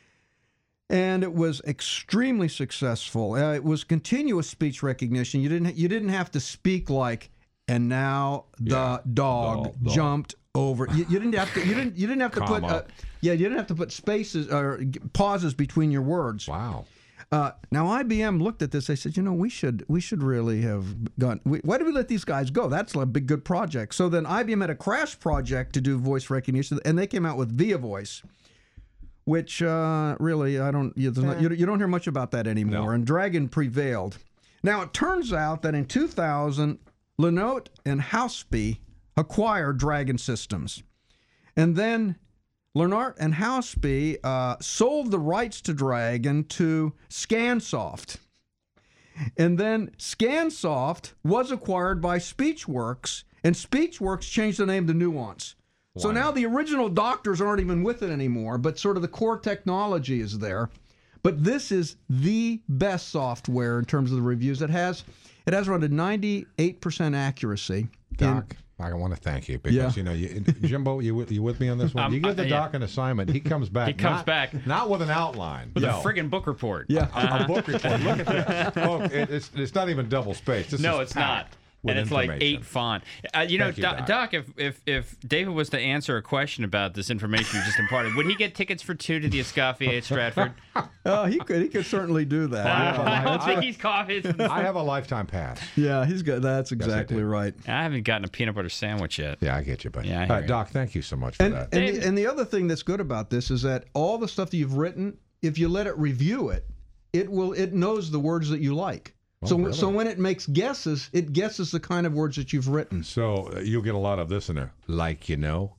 And it was extremely successful. Uh, it was continuous speech recognition. You didn't you didn't have to speak like, and now the Yeah. dog Dog, dog. jumped over. You, you didn't have to. You didn't. You didn't have to put. Comma. Uh, yeah, you didn't have to put spaces or g- pauses between your words. Wow. Uh, now I B M looked at this. They said, you know, we should we should really have gone. We, why did we let these guys go? That's a big good project. So then I B M had a crash project to do voice recognition, and they came out with Via Voice, which uh, really I don't you, not, you, you don't hear much about that anymore. No. And Dragon prevailed. Now it turns out that in two thousand, Lenote and Houseby acquired Dragon Systems, and then Lenote and Houseby uh, sold the rights to Dragon to Scansoft. And then Scansoft was acquired by Speechworks, and Speechworks changed the name to Nuance. Wow. So now the original doctors aren't even with it anymore, but sort of the core technology is there. But this is the best software in terms of the reviews. It has it has around a ninety-eight percent accuracy. Doc. In, I want to thank you because, yeah. you know, you, Jimbo, you you with me on this one? Um, you give the uh, doc yeah. an assignment, he comes back. He comes not, back. Not with an outline. With no. a friggin' book report. Yeah. A, a book report. Look at this. Look, it, it's, it's not even double spaced. This no, is it's not. And it's like eight font. Uh, you know, you, Doc, Doc if, if if David was to answer a question about this information you just imparted, would he get tickets for two to the Escoffier at Stratford? Oh, he could. He could certainly do that. Uh, I don't think he's coughing. I have a lifetime pass. Yeah, he's good. That's exactly yes, I right. I haven't gotten a peanut butter sandwich yet. Yeah, I get you, buddy. Yeah, All right, Doc, thank you so much for and, that. And the, and the other thing that's good about this is that all the stuff that you've written, if you let it review it, it will it knows the words that you like. Oh, so, really? so when it makes guesses, it guesses the kind of words that you've written. So uh, you'll get a lot of this in there, like you know.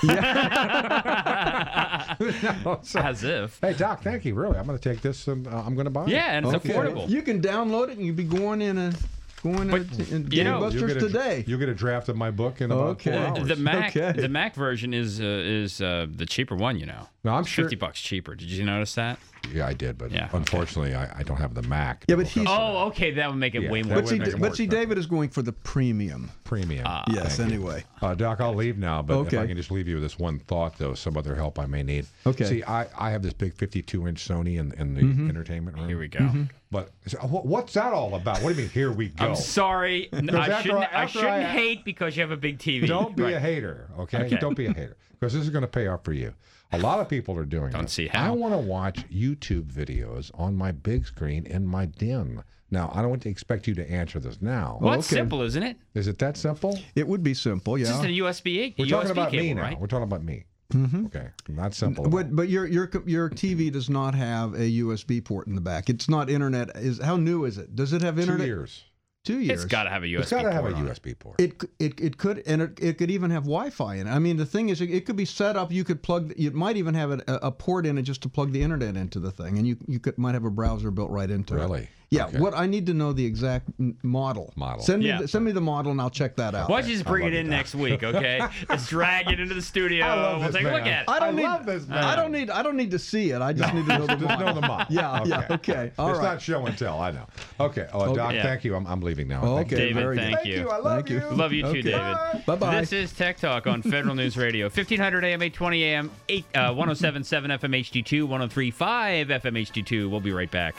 no, so, As if. Hey, Doc, thank you. Really, I'm going to take this and uh, I'm going to buy it. Yeah, and it's okay. affordable. You can download it and you'll be going in a going but, in, in you know, Gangbusters a, today. You'll get a draft of my book in about okay. four hours. The Mac, okay. the Mac version is uh, is uh, the cheaper one. You know, no, I'm fifty sure. bucks cheaper. Did you notice that? Yeah, I did, but yeah, unfortunately, okay. I, I don't have the Mac. Yeah, but he's. Oh, okay, that would make it yeah, way more. But see, but more see David is going for the premium. Premium. Uh, yes. Thank anyway, uh, Doc, I'll leave now, but okay. if I can just leave you with this one thought, though, some other help I may need. Okay. See, I, I have this big fifty-two inch Sony in, in the mm-hmm. entertainment room. Here we go. Mm-hmm. But what's that all about? What do you mean? Here we go. I'm sorry. I shouldn't. I, I shouldn't I, hate because you have a big T V. Don't be right. a hater, okay? okay? Don't be a hater because this is going to pay off for you. A lot of people are doing Don't this. see how. I want to watch YouTube videos on my big screen in my den. Now, I don't want to expect you to answer this now. Well, it's okay. simple, isn't it? Is it that simple? It would be simple, yeah. It's just a U S B. We're U S B talking about cable, me now. right? We're talking about me. Mm-hmm. Okay, not simple. But but your your your T V does not have a U S B port in the back. It's not internet. Is how new is it? Does it have internet? Two years. Two years. It's got to have a U S B port. It's got to have a on U S B port. It it it could and it, it could even have Wi-Fi in it. I mean, the thing is, it, it could be set up. You could plug. It might even have a, a port in it just to plug the internet into the thing, and you you could might have a browser built right into really? it. Really? Yeah. Okay. What I need to know the exact model. Model. Send me yeah. the, send me the model, and I'll check that out. Why don't you just bring it in next week, okay? Let's drag it into the studio. We'll take man. a look at it. I don't I need. love this man. I don't need. I don't need to see it. I just no, need to know the just model. know the model. Yeah. Okay. Yeah. Okay. All it's right. not show and tell. I know. Okay. Oh, okay. Doc, Yeah. thank you. I'm, I'm leaving now. Oh, Thank okay. you. David, Very thank good. you. Thank you. I love Thank you. you. Love you too, Okay. David. Bye bye. This is Tech Talk on Federal News Radio, fifteen hundred A M, eight twenty A M, eight, uh, one oh seven point seven F M H D two, one oh three point five F M H D two. We'll be right back.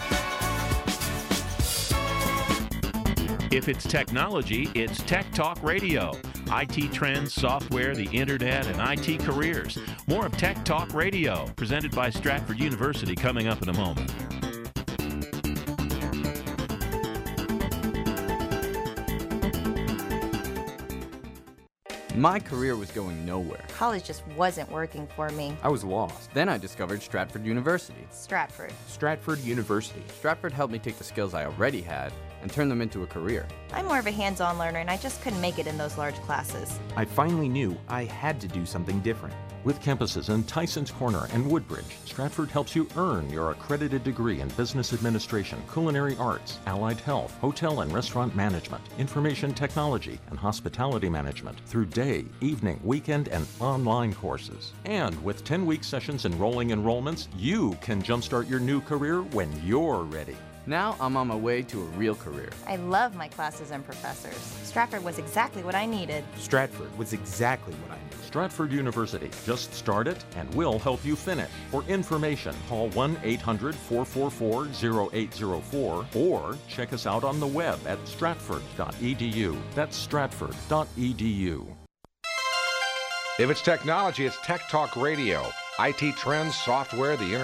If it's technology, it's Tech Talk Radio. I T trends, software, the internet, and I T careers. More of Tech Talk Radio, presented by Stratford University, coming up in a moment. My career was going nowhere. College just wasn't working for me. I was lost. Then I discovered Stratford University. Stratford. Stratford University. Stratford helped me take the skills I already had and turn them into a career. I'm more of a hands-on learner, and I just couldn't make it in those large classes. I finally knew I had to do something different. With campuses in Tysons Corner and Woodbridge, Stratford helps you earn your accredited degree in business administration, culinary arts, allied health, hotel and restaurant management, information technology, and hospitality management through day, evening, weekend, and online courses. And with ten-week sessions and rolling enrollments, you can jumpstart your new career when you're ready. Now I'm on my way to a real career. I love my classes and professors. Stratford was exactly what I needed. Stratford was exactly what I needed. Stratford University. Just start it and we'll help you finish. For information, call one eight hundred, four four four, zero eight zero four or check us out on the web at stratford dot e d u. That's stratford dot e d u. If it's technology, it's Tech Talk Radio. I T trends, software, the internet,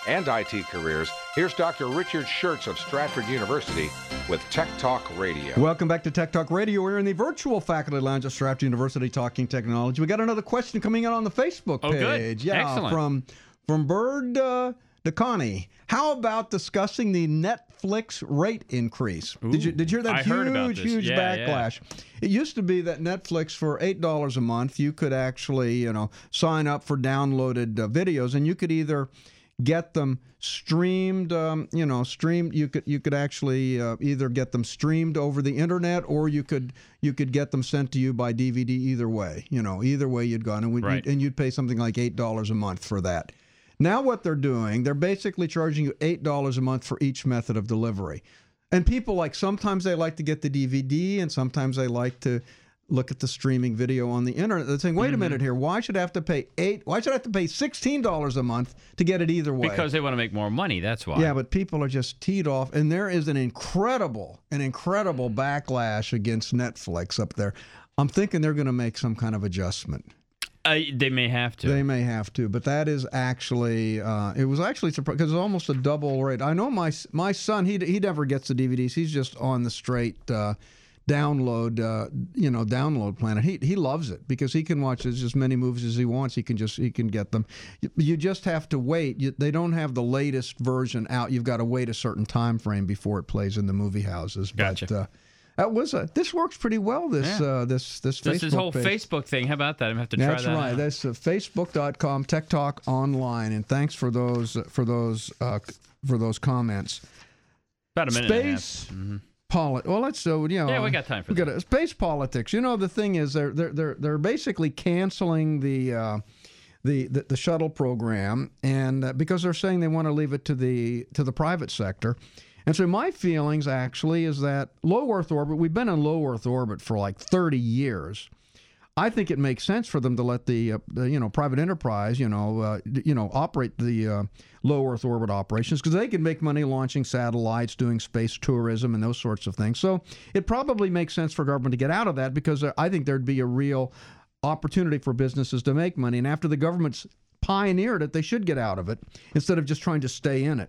and I T careers, here's Doctor Richard Schertz of Stratford University with Tech Talk Radio. Welcome back to Tech Talk Radio. We're in the virtual faculty lounge at Stratford University talking technology. We got another question coming in on the Facebook Oh, page. good. Yeah, Excellent. from from Bird uh, DeConnie. How about discussing the Netflix rate increase? Ooh, did you did you hear that I huge heard about this. huge Yeah, backlash? It used to be that Netflix for eight dollars a month you could actually you know sign up for downloaded uh, videos, and you could either get them streamed, um, you know, streamed. You could you could actually uh, either get them streamed over the internet, or you could you could get them sent to you by D V D. Either way, you know, either way you'd gone, and, Right. and you'd pay something like eight dollars a month for that. Now what they're doing, they're basically charging you eight dollars a month for each method of delivery. And people like sometimes they like to get the D V D, and sometimes they like to look at the streaming video on the internet. They're saying, wait Mm-hmm. a minute here, why should I have to pay eight? Why should I have to pay sixteen dollars a month to get it either way? Because they want to make more money. That's why. Yeah, but people are just teed off, and there is an incredible, an incredible backlash against Netflix up there. I'm thinking they're going to make some kind of adjustment. Uh, they may have to. They may have to, but that is actually, uh, it was actually surprising because it's almost a double rate. I know my my son, he he never gets the D V Ds. He's just on the straight uh, download, uh, you know, download plan. And he he loves it because he can watch as many movies as he wants. He can just he can get them. You, you just have to wait. You, they don't have the latest version out. You've got to wait a certain time frame before it plays in the movie houses. Gotcha. But, uh, That was a. This works pretty well. This Yeah. uh, this this Just Facebook this whole page. Facebook thing. How about that? I'm going to have to try That's that right. out. That's uh, facebook dot com Tech Talk Online, and thanks for those for those uh, for those comments. About a minute Space and a half. Mm-hmm. Poli- well, let's so you know. Yeah, we got time for we got a, space politics. You know, the thing is, they're they're they're they're basically canceling the. Uh, The, the the shuttle program, and uh, because they're saying they want to leave it to the to the private sector. And so my feelings actually is that low Earth orbit, we've been in low Earth orbit for like thirty years. I think it makes sense for them to let the, uh, the you know private enterprise you know uh, you know operate the uh, low Earth orbit operations, because they can make money launching satellites, doing space tourism, and those sorts of things. So it probably makes sense for government to get out of that, because I think there'd be a real opportunity for businesses to make money. And after the government's pioneered it, they should get out of it instead of just trying to stay in it.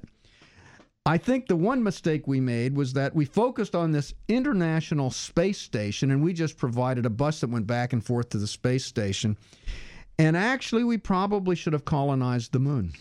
I think the one mistake we made was that we focused on this International Space Station, and we just provided a bus that went back and forth to the space station. And actually, we probably should have colonized the moon.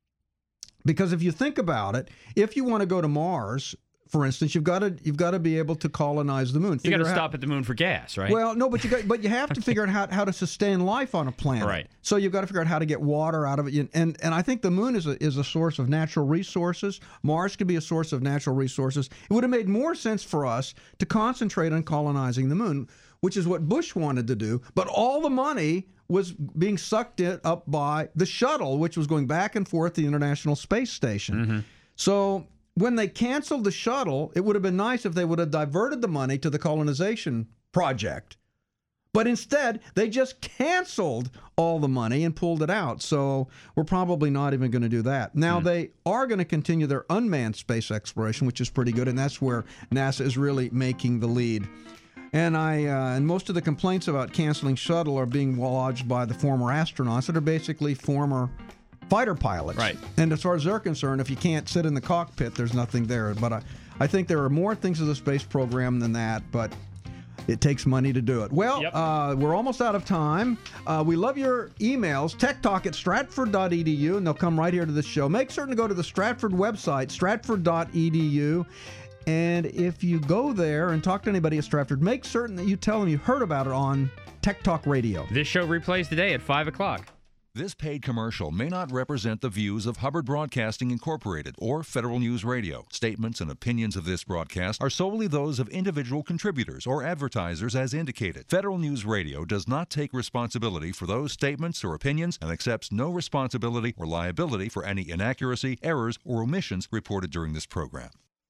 Because if you think about it, if you want to go to Mars, for instance, you've got to you've got to be able to colonize the moon. You got to Figure out- stop at the moon for gas, right? Well, no, but you got, but you have to figure out how, how to sustain life on a planet. Right. So you've got to figure out how to get water out of it. And and I think the moon is a is a source of natural resources. Mars could be a source of natural resources. It would have made more sense for us to concentrate on colonizing the moon, which is what Bush wanted to do. But all the money was being sucked in, up by the shuttle, which was going back and forth to the International Space Station. Mm-hmm. So when they canceled the shuttle, it would have been nice if they would have diverted the money to the colonization project. But instead, they just canceled all the money and pulled it out. So we're probably not even going to do that. Now, Hmm. they are going to continue their unmanned space exploration, which is pretty good, and that's where NASA is really making the lead. And I uh, and most of the complaints about canceling shuttle are being lodged by the former astronauts that are basically former fighter pilots. Right. And as far as they're concerned, if you can't sit in the cockpit, there's nothing there. But I, I think there are more things to the space program than that, but it takes money to do it. Well, Yep. uh, we're almost out of time. Uh, we love your emails, techtalk at stratford dot e d u, and they'll come right here to the show. Make certain to go to the Stratford website, stratford dot e d u. And if you go there and talk to anybody at Stratford, make certain that you tell them you heard about it on Tech Talk Radio. This show replays today at five o'clock. This paid commercial may not represent the views of Hubbard Broadcasting Incorporated or Federal News Radio. Statements and opinions of this broadcast are solely those of individual contributors or advertisers as indicated. Federal News Radio does not take responsibility for those statements or opinions and accepts no responsibility or liability for any inaccuracy, errors, or omissions reported during this program.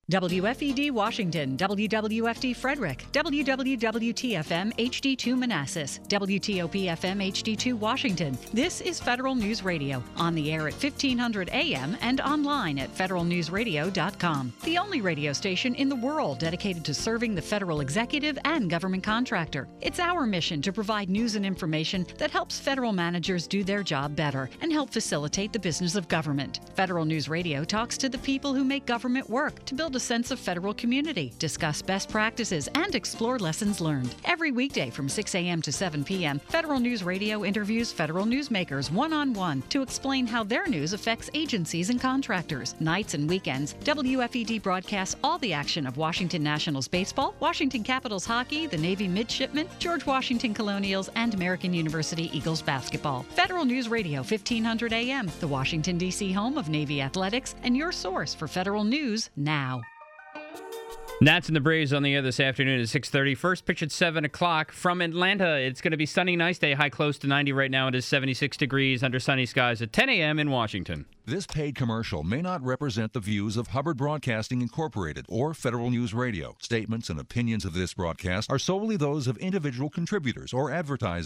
W F E D Washington, W W F D Frederick, W W W T F M H D two Manassas, W T O P F M H D two Washington. This is Federal News Radio, on the air at fifteen hundred A M and online at federal news radio dot com. The only radio station in the world dedicated to serving the federal executive and government contractor. It's our mission to provide news and information that helps federal managers do their job better and help facilitate the business of government. Federal News Radio talks to the people who make government work to build a sense of federal community, discuss best practices, and explore lessons learned. Every weekday from six A M to seven P M, Federal News Radio interviews federal newsmakers one-on-one to explain how their news affects agencies and contractors. Nights and weekends, W F E D broadcasts all the action of Washington Nationals baseball, Washington Capitals hockey, the Navy midshipmen, George Washington Colonials, and American University Eagles basketball. Federal News Radio, fifteen hundred A M, the Washington, D C home of Navy athletics, and your source for federal news now. Nats and the Braves on the air this afternoon at six thirty. First pitch at seven o'clock from Atlanta. It's going to be sunny, nice day, high close to ninety right now. It is seventy-six degrees under sunny skies at ten A M in Washington. This paid commercial may not represent the views of Hubbard Broadcasting Incorporated or Federal News Radio. Statements and opinions of this broadcast are solely those of individual contributors or advertisers.